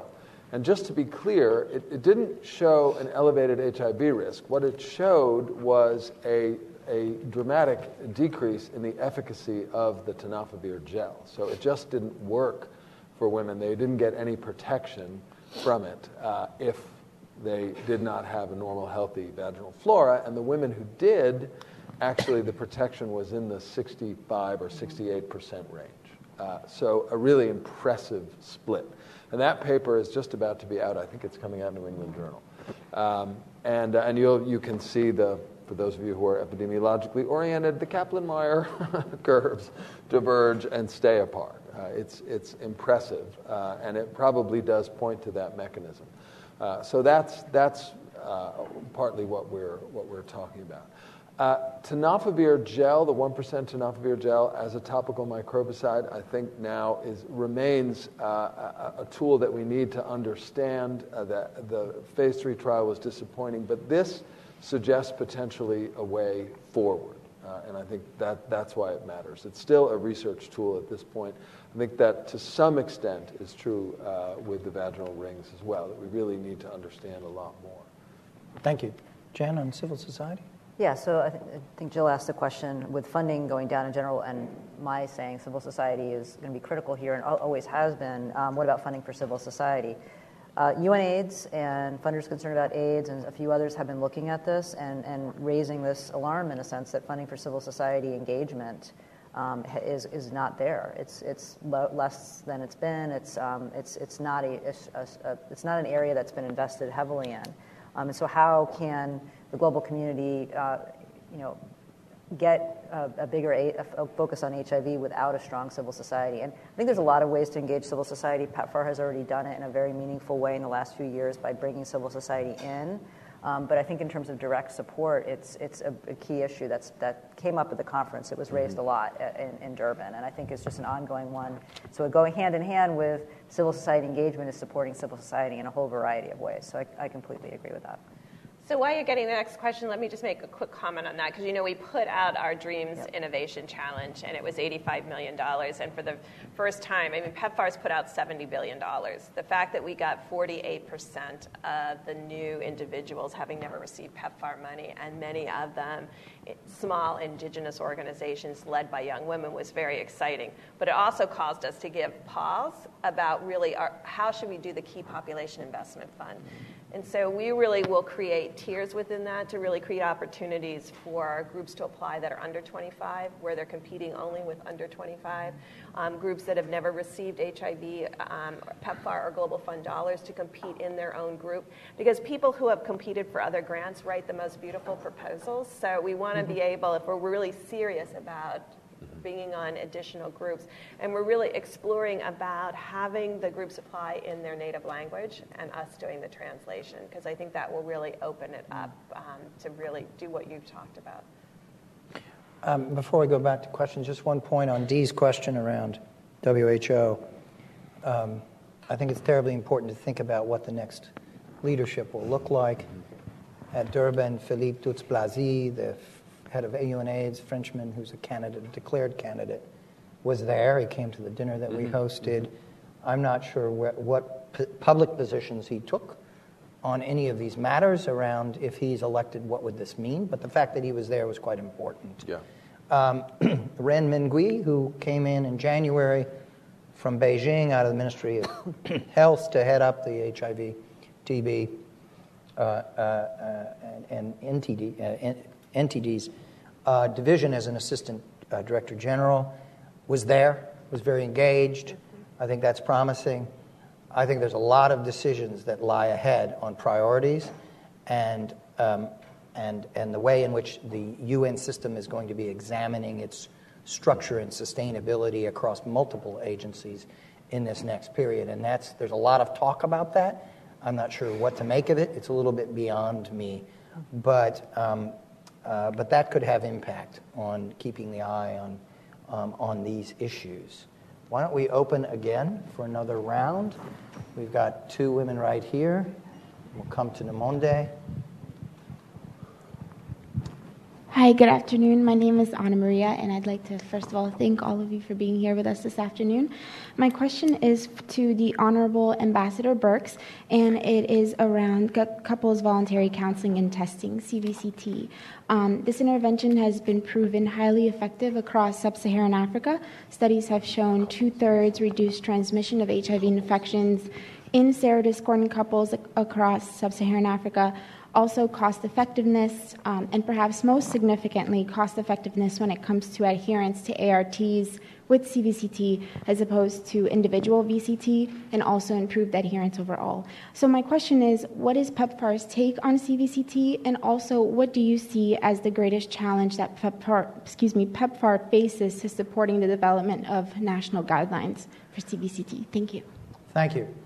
And just to be clear, it didn't show an elevated HIV risk. What it showed was a dramatic decrease in the efficacy of the tenofovir gel. So it just didn't work for women. They didn't get any protection from it if they did not have a normal, healthy vaginal flora. And the women who did, actually the protection was in the 65 or 68% range. So a really impressive split. And that paper is just about to be out. I think it's coming out in New England Journal. And you can see, for those of you who are epidemiologically oriented, the Kaplan-Meier curves diverge and stay apart. It's impressive, and it probably does point to that mechanism. So that's partly what we're talking about. Tenofovir gel, the 1% tenofovir gel as a topical microbicide, I think now remains a tool that we need to understand. That the phase 3 trial was disappointing, but this suggests potentially a way forward, and I think that's why it matters. It's still a research tool at this point. I think that to some extent is true with the vaginal rings as well, that we really need to understand a lot more. Thank you. Jen, on civil society? Yeah, so I think Jill asked the question, with funding going down in general and my saying civil society is going to be critical here and always has been, what about funding for civil society? UNAIDS and funders concerned about AIDS and a few others have been looking at this and raising this alarm in a sense that funding for civil society engagement is not there. It's less than it's been. It's not an area that's been invested heavily in. And so how can the global community, get a bigger focus on HIV without a strong civil society? And I think there's a lot of ways to engage civil society. PEPFAR has already done it in a very meaningful way in the last few years by bringing civil society in. But I think in terms of direct support, it's a key issue that came up at the conference. It was raised a lot in Durban, and I think it's just an ongoing one. So going hand in hand with civil society engagement is supporting civil society in a whole variety of ways. So I completely agree with that. So while you're getting the next question, let me just make a quick comment on that, because we put out our Dreams Innovation Challenge, and it was $85 million. And for the first time, PEPFAR's put out $70 billion. The fact that we got 48% of the new individuals having never received PEPFAR money, and many of them small indigenous organizations led by young women, was very exciting. But it also caused us to give pause about really how should we do the Key Population Investment Fund. And so we really will create tiers within that to really create opportunities for groups to apply that are under 25, where they're competing only with under 25, groups that have never received HIV, PEPFAR, or Global Fund dollars to compete in their own group. Because people who have competed for other grants write the most beautiful proposals. So we want to be able, if we're really serious about bringing on additional groups. And we're really exploring about having the groups apply in their native language and us doing the translation, because I think that will really open it up to really do what you've talked about. Before we go back to questions, just one point on Dee's question around WHO. I think it's terribly important to think about what the next leadership will look like. At Durban, Philippe Douste-Blazy, the head of UNAIDS, Frenchman, who's a candidate, a declared candidate, was there. He came to the dinner that we hosted. I'm not sure what public positions he took on any of these matters around if he's elected, what would this mean? But the fact that he was there was quite important. Yeah. Ren Minggui, who came in January from Beijing out of the Ministry of Health to head up the HIV, TB, and NTD's division as an assistant director general, was there, was very engaged. I think that's promising. I think there's a lot of decisions that lie ahead on priorities and the way in which the UN system is going to be examining its structure and sustainability across multiple agencies in this next period. And there's a lot of talk about that. I'm not sure what to make of it. It's a little bit beyond me. But that could have impact on keeping the eye on these issues. Why don't we open again for another round? We've got two women right here. We'll come to Namonde. Hi, good afternoon. My name is Ana Maria, and I'd like to first of all thank all of you for being here with us this afternoon. My question is to the Honorable Ambassador Birks, and it is around couples voluntary counseling and testing, CVCT. This intervention has been proven highly effective across sub-Saharan Africa. Studies have shown 2/3 reduced transmission of HIV infections in serodiscordant couples across sub-Saharan Africa. Also cost-effectiveness, and perhaps most significantly, cost-effectiveness when it comes to adherence to ARTs with CVCT as opposed to individual VCT, and also improved adherence overall. So my question is, what is PEPFAR's take on CVCT, and also what do you see as the greatest challenge that PEPFAR faces to supporting the development of national guidelines for CVCT? Thank you. Thank you.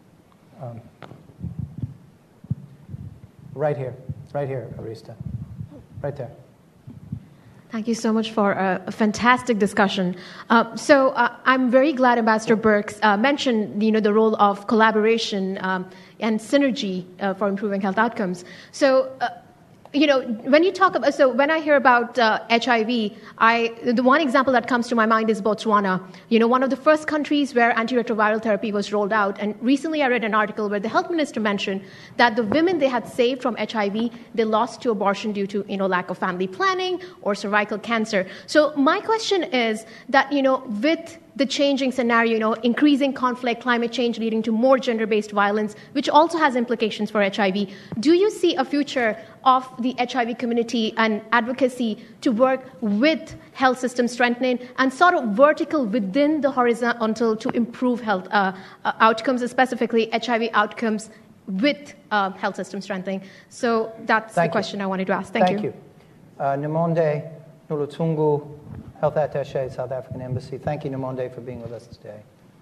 Right here, Arista. Right there. Thank you so much for a fantastic discussion. So I'm very glad Ambassador Birks mentioned the role of collaboration and synergy for improving health outcomes. So when you talk about, so when I hear about HIV, the one example that comes to my mind is Botswana. One of the first countries where antiretroviral therapy was rolled out. And recently I read an article where the health minister mentioned that the women they had saved from HIV, they lost to abortion due to lack of family planning or cervical cancer. So my question is that with the changing scenario, increasing conflict, climate change leading to more gender-based violence, which also has implications for HIV. Do you see a future of the HIV community and advocacy to work with health system strengthening and sort of vertical within the horizontal to improve health outcomes, specifically HIV outcomes with health system strengthening? So that's the question I wanted to ask. Thank you. Nomonde Nulutungu, Health Attaché, South African Embassy. Thank you, Nomonde, for being with us today.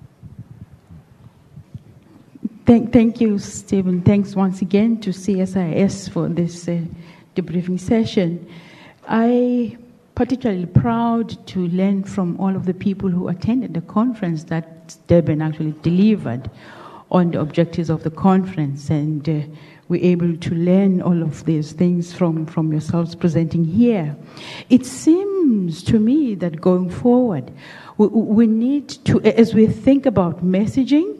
Thank you, Stephen. Thanks once again to CSIS for this debriefing session. I'm particularly proud to learn from all of the people who attended the conference that Durban actually delivered on the objectives of the conference, and we're able to learn all of these things from yourselves presenting here. It seems to me that going forward, we need to, as we think about messaging,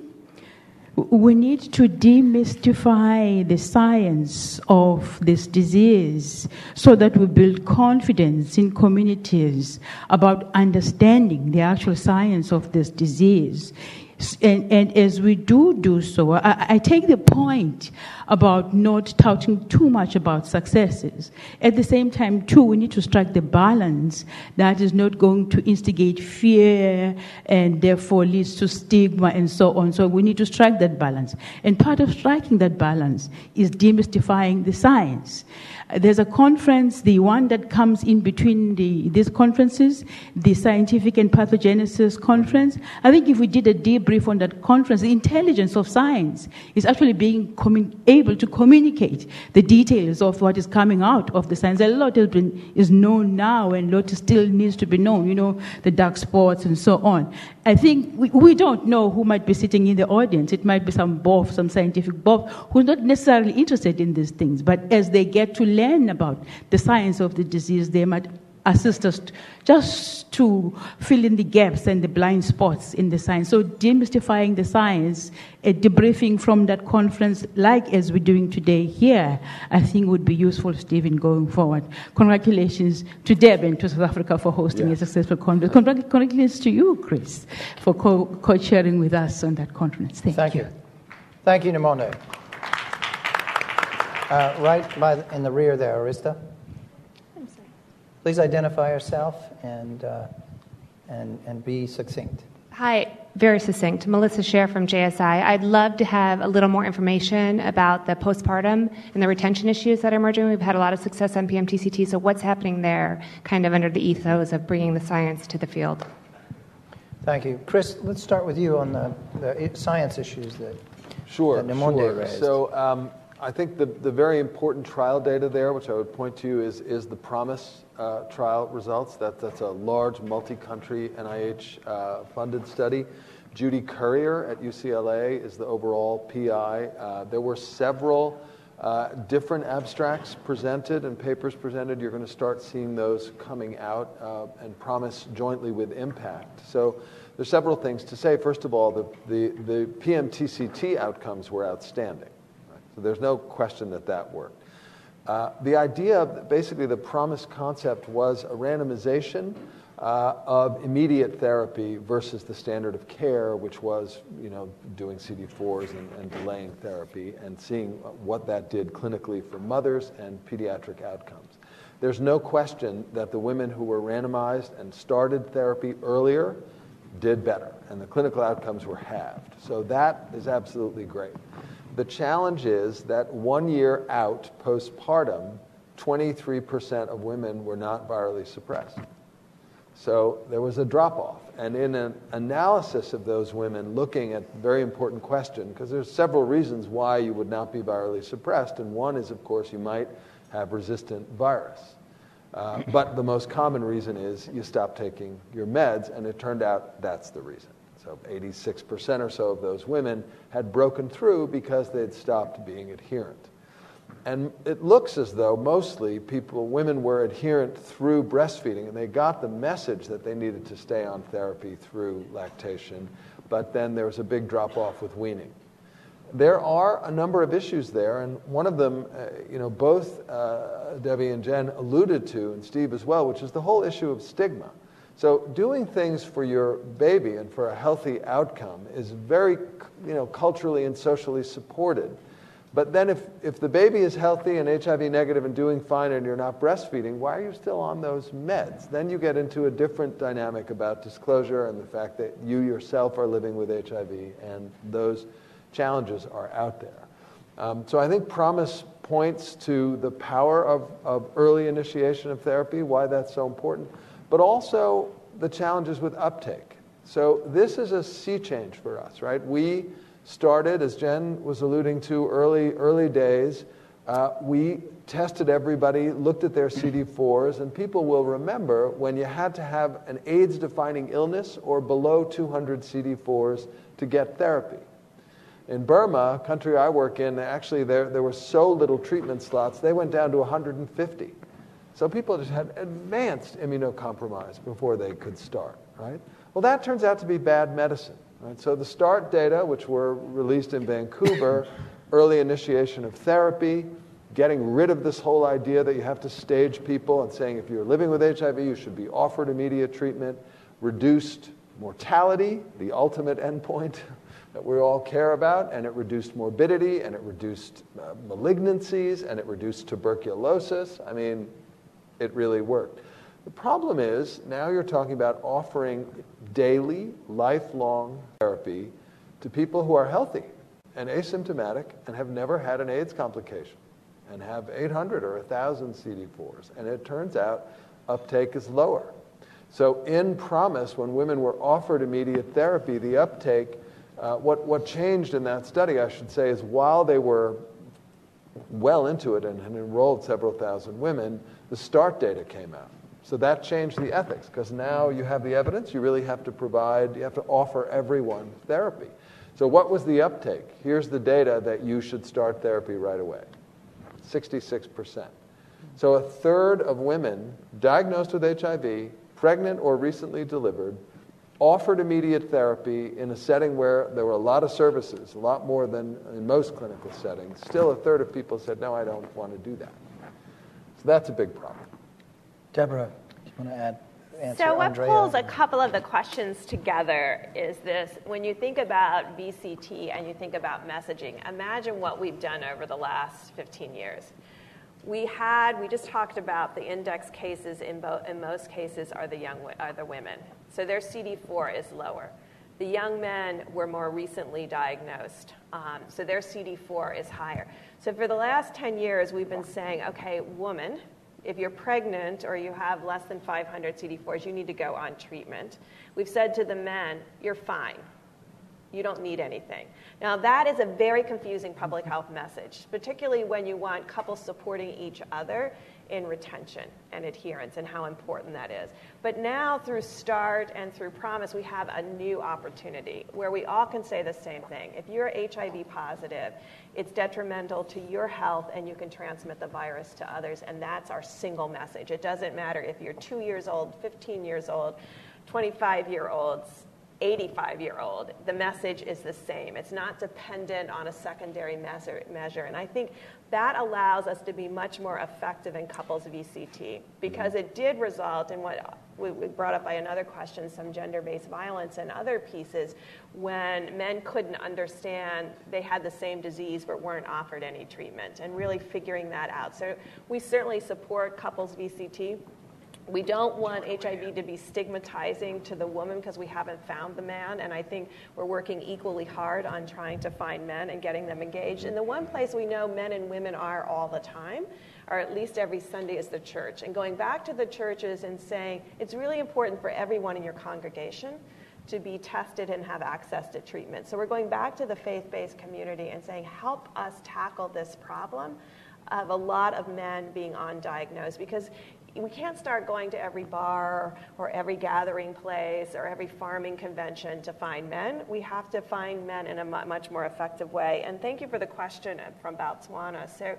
we need to demystify the science of this disease so that we build confidence in communities about understanding the actual science of this disease. And as we do so, I take the point about not touting too much about successes. At the same time, too, we need to strike the balance that is not going to instigate fear and therefore leads to stigma and so on. So we need to strike that balance. And part of striking that balance is demystifying the science. There's a conference, the one that comes in between these conferences, the Scientific and Pathogenesis Conference. I think if we did a debrief on that conference, the intelligence of science is actually being able to communicate the details of what is coming out of the science. A lot is known now, and a lot still needs to be known, the dark spots and so on. I think we don't know who might be sitting in the audience. It might be some scientific buff, who's not necessarily interested in these things, but as they get to learn about the science of the disease, they might assist us just to fill in the gaps and the blind spots in the science. So demystifying the science, a debriefing from that conference, like as we're doing today here, I think would be useful, Stephen, going forward. Congratulations to Deb and to South Africa for hosting a successful conference. Congratulations to you, Chris, for co-chairing with us on that conference. Thank you. Thank you, Nomonde. Right in the rear there, Arista. I'm sorry. Please identify yourself and be succinct. Hi, very succinct. Melissa Scher from JSI. I'd love to have a little more information about the postpartum and the retention issues that are emerging. We've had a lot of success on PMTCT, so what's happening there, kind of under the ethos of bringing the science to the field? Thank you. Chris, let's start with you on the science issues that Nomonde raised. So I think the very important trial data there, which I would point to, is the PROMISE trial results. That's a large multi-country NIH-funded study. Judy Currier at UCLA is the overall PI. There were several different abstracts presented and papers presented. You're going to start seeing those coming out and PROMIS jointly with IMPACT. So there's several things to say. First of all, the PMTCT outcomes were outstanding. Right? So there's no question that worked. The idea, basically the PROMIS concept, was a randomization of immediate therapy versus the standard of care, which was, doing CD4s and delaying therapy, and seeing what that did clinically for mothers and pediatric outcomes. There's no question that the women who were randomized and started therapy earlier did better, and the clinical outcomes were halved. So that is absolutely great. The challenge is that 1 year out postpartum, 23% of women were not virally suppressed. So there was a drop-off. And in an analysis of those women, looking at a very important question, because there's several reasons why you would not be virally suppressed, and one is, of course, you might have resistant virus. But the most common reason is you stop taking your meds, and it turned out that's the reason. So 86% or so of those women had broken through because they had stopped being adherent. And it looks as though mostly women were adherent through breastfeeding, and they got the message that they needed to stay on therapy through lactation, but then there was a big drop-off with weaning. There are a number of issues there, and one of them, both Debbie and Jen alluded to, and Steve as well, which is the whole issue of stigma. So doing things for your baby and for a healthy outcome is very, culturally and socially supported. But then if the baby is healthy and HIV negative and doing fine and you're not breastfeeding, why are you still on those meds? Then you get into a different dynamic about disclosure and the fact that you yourself are living with HIV, and those challenges are out there. So I think PROMIS points to the power of early initiation of therapy, why that's so important, but also the challenges with uptake. So this is a sea change for us, right? We started, as Jen was alluding to, early days. We tested everybody, looked at their CD4s, and people will remember when you had to have an AIDS-defining illness or below 200 CD4s to get therapy. In Burma, a country I work in, actually there were so little treatment slots, they went down to 150. So people just had advanced immunocompromise before they could start, right? Well, that turns out to be bad medicine. Right? So the START data, which were released in Vancouver, early initiation of therapy, getting rid of this whole idea that you have to stage people and saying if you're living with HIV, you should be offered immediate treatment, reduced mortality, the ultimate endpoint that we all care about, and it reduced morbidity, and it reduced malignancies, and it reduced tuberculosis. I mean, it really worked. The problem is, now you're talking about offering daily, lifelong therapy to people who are healthy and asymptomatic and have never had an AIDS complication and have 800 or 1,000 CD4s. And it turns out uptake is lower. So in PROMIS, when women were offered immediate therapy, the uptake, what changed in that study, I should say, is while they were well into it and had enrolled several thousand women, the START data came out. So that changed the ethics, because now you have the evidence, you really have to offer everyone therapy. So what was the uptake? Here's the data that you should start therapy right away. 66%. So a third of women diagnosed with HIV, pregnant or recently delivered, offered immediate therapy in a setting where there were a lot of services, a lot more than in most clinical settings. Still a third of people said, no, I don't want to do that. So that's a big problem. Deborah, do you want to answer So what Andrea? pulls a couple of the questions together is this: when you think about VCT and you think about messaging, imagine what we've done over the last 15 years. We just talked about the index cases in most cases are the women. So their CD4 is lower. The young men were more recently diagnosed, so their CD4 is higher. So for the last 10 years, we've been saying, okay, woman, if you're pregnant or you have less than 500 CD4s, you need to go on treatment. We've said to the men, you're fine. You don't need anything. Now, that is a very confusing public health message, particularly when you want couples supporting each other in retention and adherence and how important that is. But now through START and through Promise, we have a new opportunity where we all can say the same thing. If you're HIV positive, it's detrimental to your health and you can transmit the virus to others, and that's our single message. It doesn't matter if you're 2 years old, 15 years old, 25-year-olds, 85-year-old, the message is the same. It's not dependent on a secondary measure. And I think that allows us to be much more effective in couples VCT, because it did result in what we brought up by another question, some gender-based violence and other pieces, when men couldn't understand they had the same disease but weren't offered any treatment, and really figuring that out. So we certainly support couples VCT. We don't want HIV to be stigmatizing to the woman because we haven't found the man, and I think we're working equally hard on trying to find men and getting them engaged. And the one place we know men and women are all the time, or at least every Sunday, is the church. And going back to the churches and saying it's really important for everyone in your congregation to be tested and have access to treatment. So we're going back to the faith-based community and saying, help us tackle this problem of a lot of men being undiagnosed, because we can't start going to every bar or every gathering place or every farming convention to find men. We have to find men in a much more effective way. And thank you for the question from Botswana. So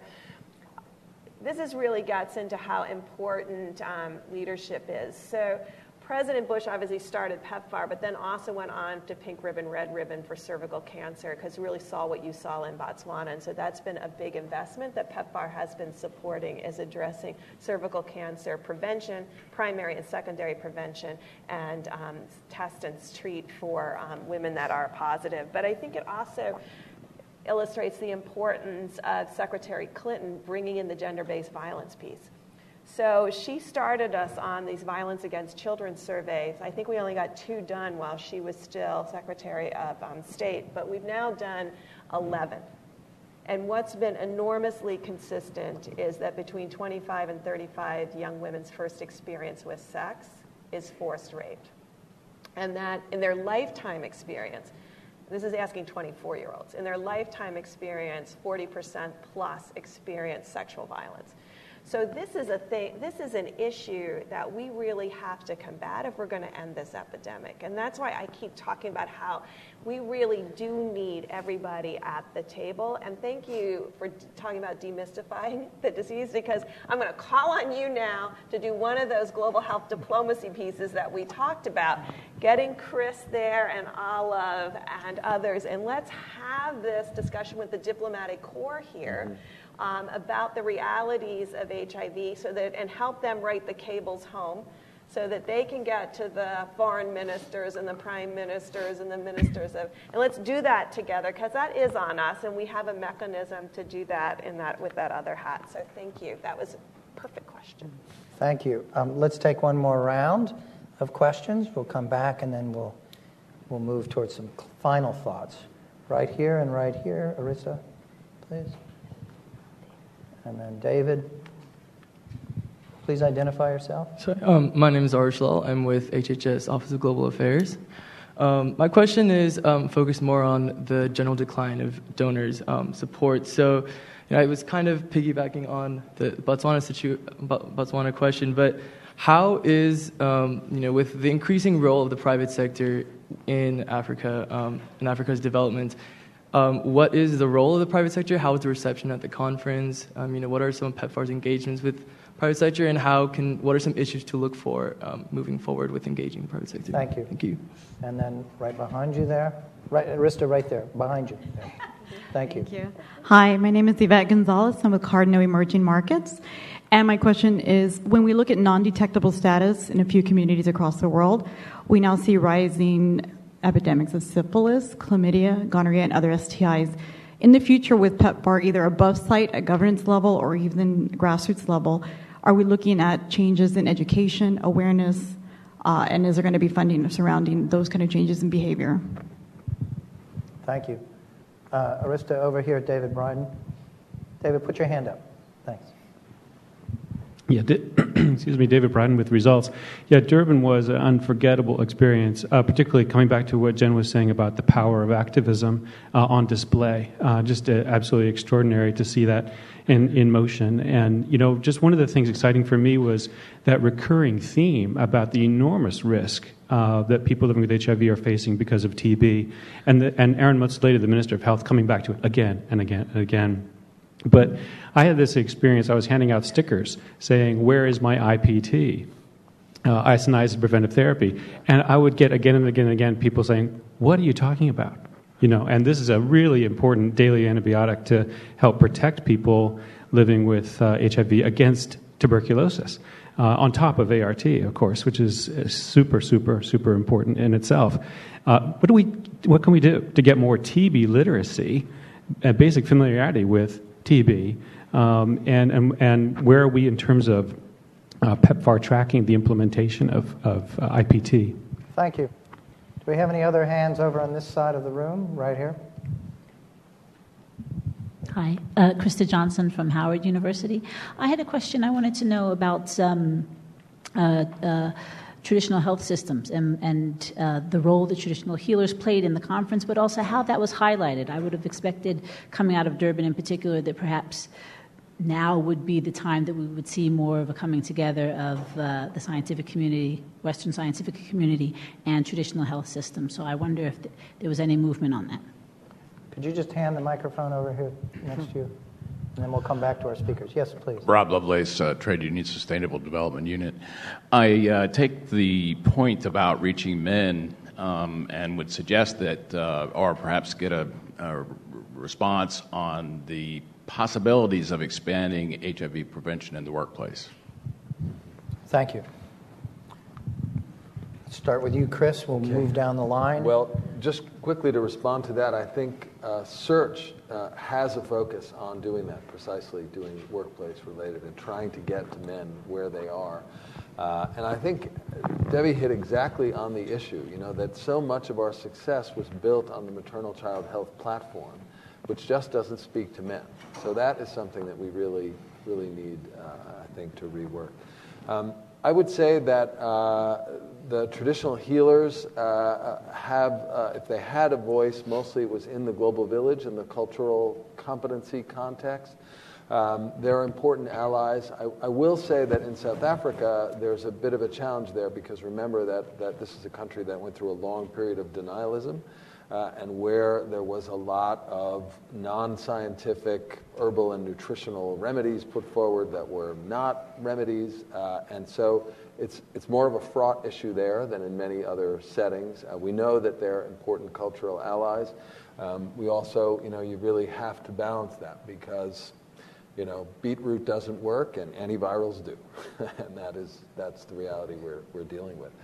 this really gets into how important leadership is. So President Bush obviously started PEPFAR, but then also went on to Pink Ribbon, Red Ribbon for cervical cancer, because we really saw what you saw in Botswana. And so that's been a big investment that PEPFAR has been supporting, is addressing cervical cancer prevention, primary and secondary prevention, and test and treat for women that are positive. But I think it also illustrates the importance of Secretary Clinton bringing in the gender-based violence piece. So she started us on these violence against children surveys. I think we only got 2 done while she was still Secretary of State, but we've now done 11. And what's been enormously consistent is that between 25 and 35 young women's first experience with sex is forced rape. And that in their lifetime experience, this is asking 24-year-olds, in their lifetime experience, 40% plus experience sexual violence. So this is an issue that we really have to combat if we're going to end this epidemic. And that's why I keep talking about how we really do need everybody at the table. And thank you for talking about demystifying the disease, because I'm going to call on you now to do one of those global health diplomacy pieces that we talked about, getting Chris there and Olive and others. And let's have this discussion with the diplomatic corps here. About the realities of HIV, and help them write the cables home, so that they can get to the foreign ministers and the prime ministers and the ministers of, and let's do that together, because that is on us, and we have a mechanism to do that with that other hat. So thank you. That was a perfect question. Thank you. Let's take one more round of questions. We'll come back, and then we'll move towards some final thoughts. Right here and right here. Arisa, please. And then David, please identify yourself. Sorry, my name is Arish Lal. I'm with HHS Office of Global Affairs. My question is focused more on the general decline of donors' support. So, I was kind of piggybacking on the Botswana question, but how is, with the increasing role of the private sector in Africa, in Africa's development, what is the role of the private sector? How was the reception at the conference? What are some of PEPFAR's engagements with private sector, and what are some issues to look for moving forward with engaging the private sector? Thank you. Thank you. And then right behind you there, right, Arista, right there, behind you. There. Thank you. Thank you. Hi, my name is Yvette Gonzalez. I'm with Cardno Emerging Markets. And my question is, when we look at non-detectable status in a few communities across the world, we now see rising epidemics of syphilis, chlamydia, gonorrhea, and other STIs. In the future, with PEPFAR either above site at governance level or even grassroots level, are we looking at changes in education, awareness, and is there going to be funding surrounding those kind of changes in behavior? Thank you. Arista, over here, David Bryden. David, put your hand up. Thanks. Yeah, excuse me, David Bryden with Results. Yeah, Durban was an unforgettable experience, particularly coming back to what Jen was saying about the power of activism on display. Just absolutely extraordinary to see that in motion. And, just one of the things exciting for me was that recurring theme about the enormous risk that people living with HIV are facing because of TB. And Aaron Motsoaledi, the Minister of Health, coming back to it again and again and again. But I had this experience. I was handing out stickers saying, "Where is my IPT?" Isoniazid preventive therapy. And I would get again and again and again people saying, "What are you talking about?" And this is a really important daily antibiotic to help protect people living with HIV against tuberculosis, on top of ART, of course, which is super, super, super important in itself. What can we do to get more TB literacy, basic familiarity with TB, and where are we in terms of PEPFAR tracking the implementation of IPT? Thank you. Do we have any other hands over on this side of the room, right here? Hi, Krista Johnson from Howard University. I had a question. I wanted to know about traditional health systems and the role that traditional healers played in the conference, but also how that was highlighted. I would have expected, coming out of Durban in particular, that perhaps now would be the time that we would see more of a coming together of the scientific community, Western scientific community, and traditional health systems. So I wonder if there was any movement on that. Could you just hand the microphone over here next to you? And then we'll come back to our speakers. Yes, please. Rob Lovelace, Trade Union Sustainable Development Unit. I take the point about reaching men and would suggest that, or perhaps get a response on the possibilities of expanding HIV prevention in the workplace. Thank you. Let's start with you, Chris. We'll move down the line. Well, just quickly to respond to that, I think Search has a focus on doing that, precisely doing workplace-related and trying to get to men where they are. And I think Debbie hit exactly on the issue, that so much of our success was built on the maternal child health platform, which just doesn't speak to men. So that is something that we really, really need, I think, to rework. I would say that the traditional healers have, if they had a voice, mostly it was in the global village, in the cultural competency context. They're important allies. I will say that in South Africa, there's a bit of a challenge there because remember that this is a country that went through a long period of denialism. And where there was a lot of non-scientific herbal and nutritional remedies put forward that were not remedies. And so it's more of a fraught issue there than in many other settings. We know that they're important cultural allies. We also, you really have to balance that because, beetroot doesn't work and antivirals do. And that's the reality we're dealing with.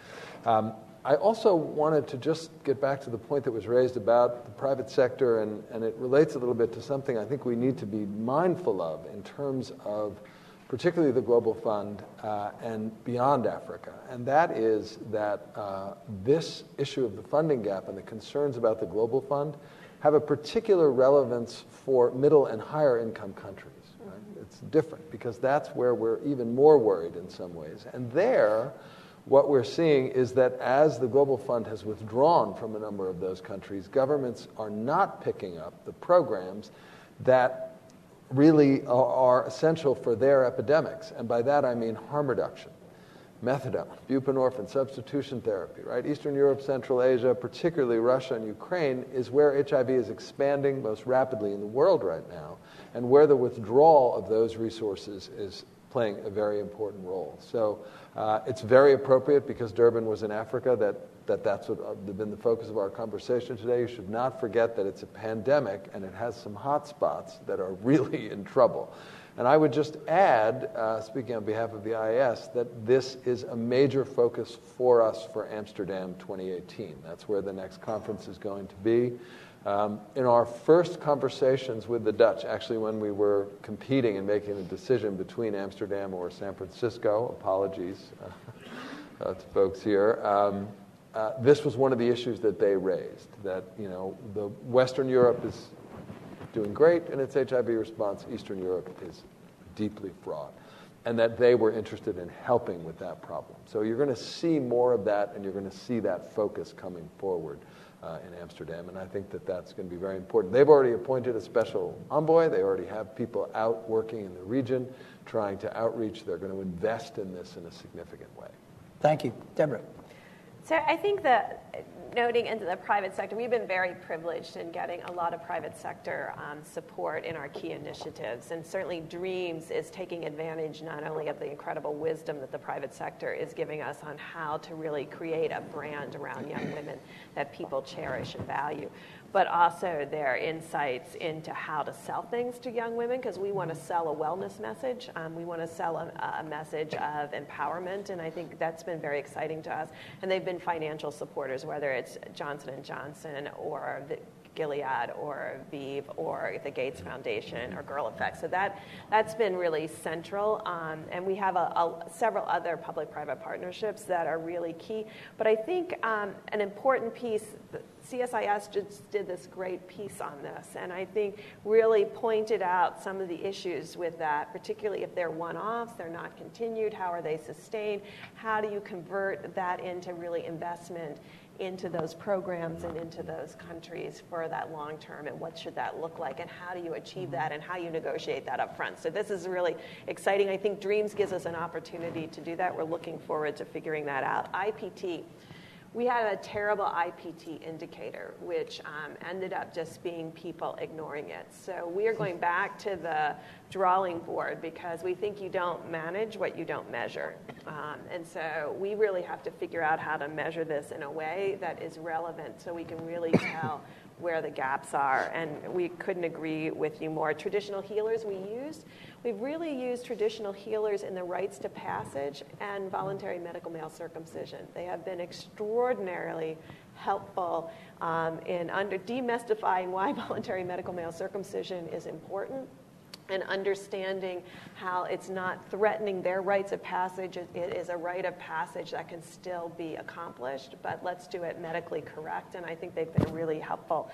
I also wanted to just get back to the point that was raised about the private sector, and it relates a little bit to something I think we need to be mindful of in terms of particularly the Global Fund and beyond Africa. And that is that this issue of the funding gap and the concerns about the Global Fund have a particular relevance for middle and higher income countries. Right? It's different because that's where we're even more worried in some ways. And there, what we're seeing is that as the Global Fund has withdrawn from a number of those countries, governments are not picking up the programs that really are essential for their epidemics. And by that I mean harm reduction, methadone, buprenorphine, substitution therapy, right? Eastern Europe, Central Asia, particularly Russia and Ukraine, is where HIV is expanding most rapidly in the world right now, and where the withdrawal of those resources is playing a very important role. So it's very appropriate because Durban was in Africa that's what been the focus of our conversation today. You should not forget that it's a pandemic and it has some hot spots that are really in trouble. And I would just add, speaking on behalf of the IAS, that this is a major focus for us for Amsterdam 2018. That's where the next conference is going to be. In our first conversations with the Dutch, actually when we were competing and making a decision between Amsterdam or San Francisco, apologies to folks here, this was one of the issues that they raised, that the Western Europe is doing great in its HIV response, Eastern Europe is deeply fraught. and that they were interested in helping with that problem. So you're going to see more of that, and you're going to see that focus coming forward in Amsterdam, and I think that that's going to be very important. They've already appointed a special envoy. They already have people out working in the region trying to outreach. They're going to invest in this in a significant way. Thank you. Deborah. So I think that noting into the private sector, we've been very privileged in getting a lot of private sector support in our key initiatives. And certainly DREAMS is taking advantage not only of the incredible wisdom that the private sector is giving us on how to really create a brand around young women that people cherish and value, but also their insights into how to sell things to young women, because we want to sell a wellness message. We want to sell a message of empowerment, and I think that's been very exciting to us. And they've been financial supporters, whether it's Johnson & Johnson or the Gilead or Vive or the Gates Foundation or Girl Effect. So that's been really central. And we have several other public-private partnerships that are really key. But I think an important piece, CSIS just did this great piece on this, and I think really pointed out some of the issues with that, particularly if they're one-offs, they're not continued, how are they sustained, how do you convert that into really investment into those programs and into those countries for that long term, and what should that look like, and how do you achieve that, and how you negotiate that up front. So this is really exciting. I think DREAMS gives us an opportunity to do that. We're looking forward to figuring that out. IPT. We had a terrible IPT indicator, which ended up just being people ignoring it. So we are going back to the drawing board, because we think you don't manage what you don't measure. And so we really have to figure out how to measure this in a way that is relevant, so we can really tell where the gaps are. And we couldn't agree with you more. Traditional healers we've really used traditional healers in the rites to passage and voluntary medical male circumcision. They have been extraordinarily helpful in demystifying why voluntary medical male circumcision is important, and understanding how it's not threatening their rites of passage. It is a rite of passage that can still be accomplished, but let's do it medically correct. And I think they've been really helpful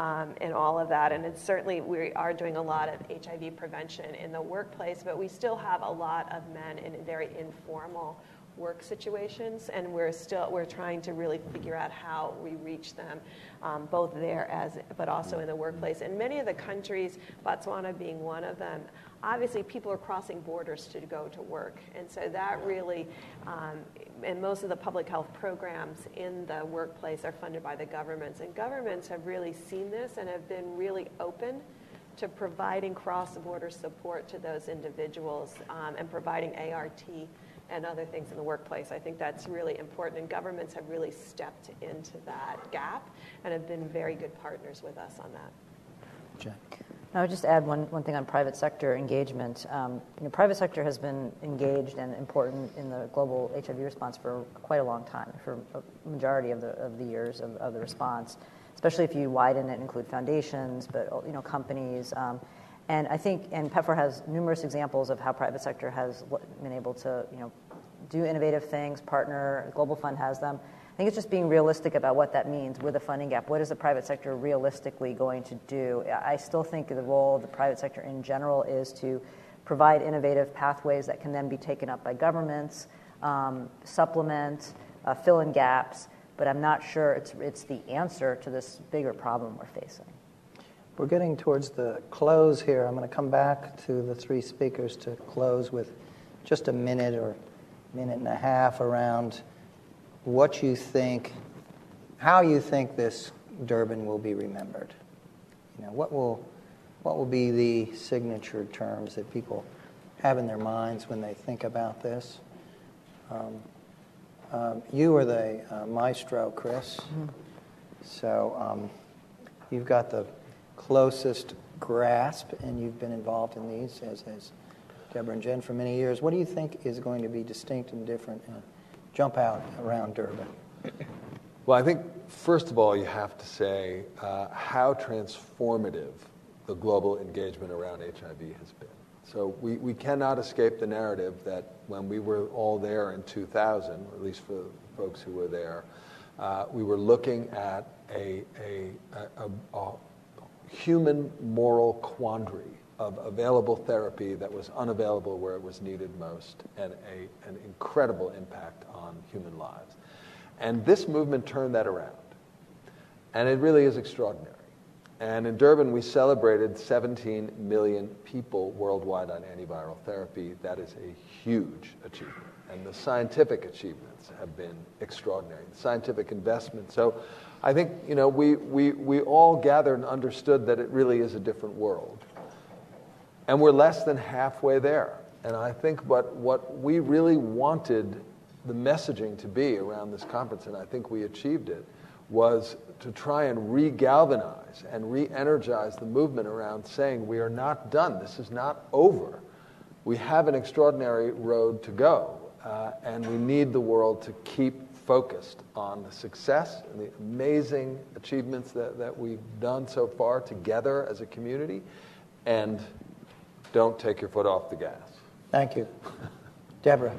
in all of that. And it's certainly, we are doing a lot of HIV prevention in the workplace, but we still have a lot of men in very informal work situations, and we're trying to really figure out how we reach them, both there but also in the workplace. In many of the countries, Botswana being one of them, obviously people are crossing borders to go to work, and so that really, and most of the public health programs in the workplace are funded by the governments, and governments have really seen this and have been really open to providing cross-border support to those individuals, and providing ART and other things in the workplace. I think that's really important, and governments have really stepped into that gap and have been very good partners with us on that. Jen. I would just add one thing on private sector engagement. Private sector has been engaged and important in the global HIV response for quite a long time, for a majority of the years of the response, especially if you widen it and include foundations, but companies. And I think, and PEPFAR has numerous examples of how private sector has been able to, do innovative things, partner. Global Fund has them. I think it's just being realistic about what that means with a funding gap. What is the private sector realistically going to do? I still think the role of the private sector in general is to provide innovative pathways that can then be taken up by governments, supplement, fill in gaps. But I'm not sure it's the answer to this bigger problem we're facing. We're getting towards the close here. I'm going to come back to the three speakers to close with just a minute or minute and a half around what you think, how you think this Durban will be remembered. What will be the signature terms that people have in their minds when they think about this? You are the maestro, Chris. So you've got the closest grasp, and you've been involved in these, as Deborah and Jen, for many years. What do you think is going to be distinct and different and jump out around Durban? Well, I think, first of all, you have to say how transformative the global engagement around HIV has been. So we cannot escape the narrative that when we were all there in 2000, or at least for folks who were there, we were looking at a human moral quandary of available therapy that was unavailable where it was needed most, and an incredible impact on human lives. And this movement turned that around. And it really is extraordinary. And in Durban, we celebrated 17 million people worldwide on antiviral therapy. That is a huge achievement. And the scientific achievements have been extraordinary, the scientific investment. So I think, we all gathered and understood that it really is a different world. And we're less than halfway there. And I think what we really wanted the messaging to be around this conference, and I think we achieved it, was to try and re-galvanize and re-energize the movement around saying we are not done. This is not over. We have an extraordinary road to go, and we need the world to keep focused on the success and the amazing achievements that we've done so far together as a community, and don't take your foot off the gas. Thank you. Deborah.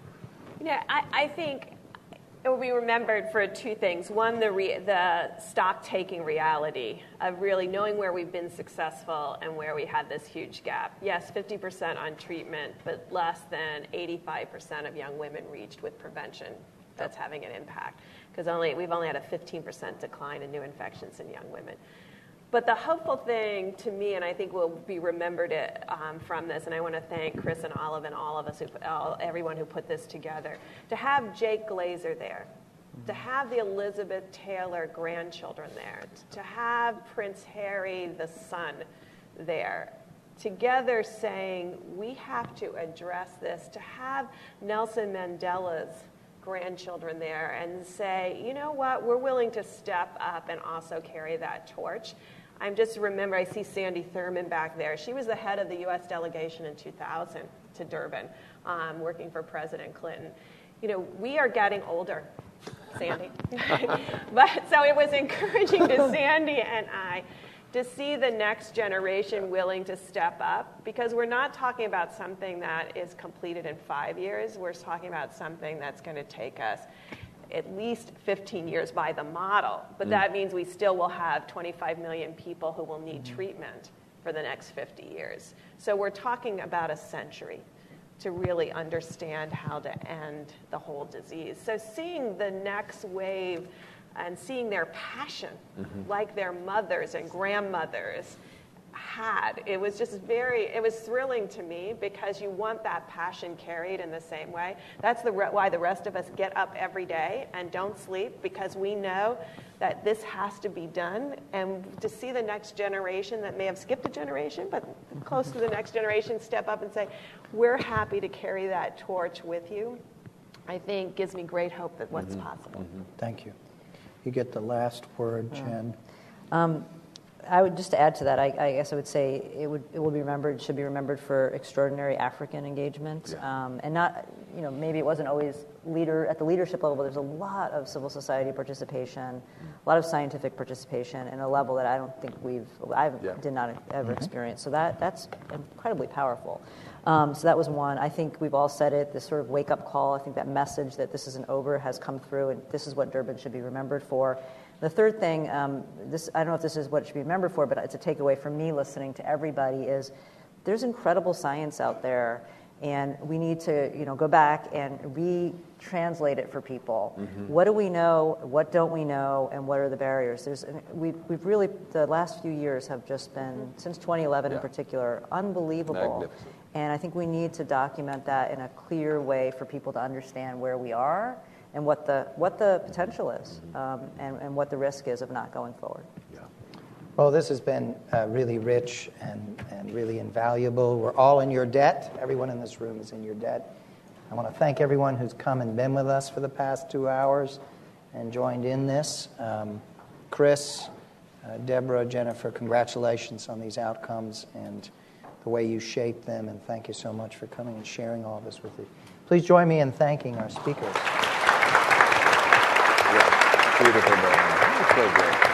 I think it will be remembered for two things. One, the stock-taking reality of really knowing where we've been successful and where we had this huge gap. Yes, 50% on treatment, but less than 85% of young women reached with prevention. That's having an impact, because we've only had a 15% decline in new infections in young women. But the hopeful thing to me, and I think will be remembered from this, and I want to thank Chris and Olive and all of us, everyone who put this together, to have Jake Glazer there, to have the Elizabeth Taylor grandchildren there, to have Prince Harry, the son, there, together saying we have to address this, to have Nelson Mandela's grandchildren there and say, you know what, we're willing to step up and also carry that torch. I'm just remember, I see Sandy Thurman back there. She was the head of the U.S. delegation in 2000 to Durban, working for President Clinton. We are getting older, Sandy. But so it was encouraging to Sandy and I to see the next generation willing to step up, because we're not talking about something that is completed in 5 years. We're talking about something that's going to take us at least 15 years by the model. But that means we still will have 25 million people who will need treatment for the next 50 years. So we're talking about a century to really understand how to end the whole disease. So seeing the next wave and seeing their passion, like their mothers and grandmothers had, it was just it was thrilling to me, because you want that passion carried in the same way. That's why the rest of us get up every day and don't sleep, because we know that this has to be done. And to see the next generation that may have skipped a generation, but close to the next generation, step up and say, we're happy to carry that torch with you, I think gives me great hope that what's possible. Thank you. You get the last word, Jen. I would just add to that. I guess I would say it will be remembered. Should be remembered for extraordinary African engagement, and not maybe it wasn't always at the leadership level, but there's a lot of civil society participation, a lot of scientific participation, and a level that I don't think I did not ever experience. So that's incredibly powerful. So that was one. I think we've all said it. This sort of wake up call. I think that message that this isn't over has come through, and this is what Durban should be remembered for. The third thing, I don't know if this is what it should be remembered for, but it's a takeaway from me listening to everybody, is there's incredible science out there, and we need to go back and retranslate it for people. What do we know? What don't we know? And what are the barriers? We've really, the last few years have just been, since 2011 in particular, unbelievable. Magnificent. And I think we need to document that in a clear way for people to understand where we are and what the potential is, and what the risk is of not going forward. Well, this has been really rich and really invaluable. We're all in your debt. Everyone in this room is in your debt. I want to thank everyone who's come and been with us for the past 2 hours and joined in this. Chris, Deborah, Jennifer, congratulations on these outcomes and the way you shaped them, and thank you so much for coming and sharing all this with you. Please join me in thanking our speakers. Beautiful, man. So great.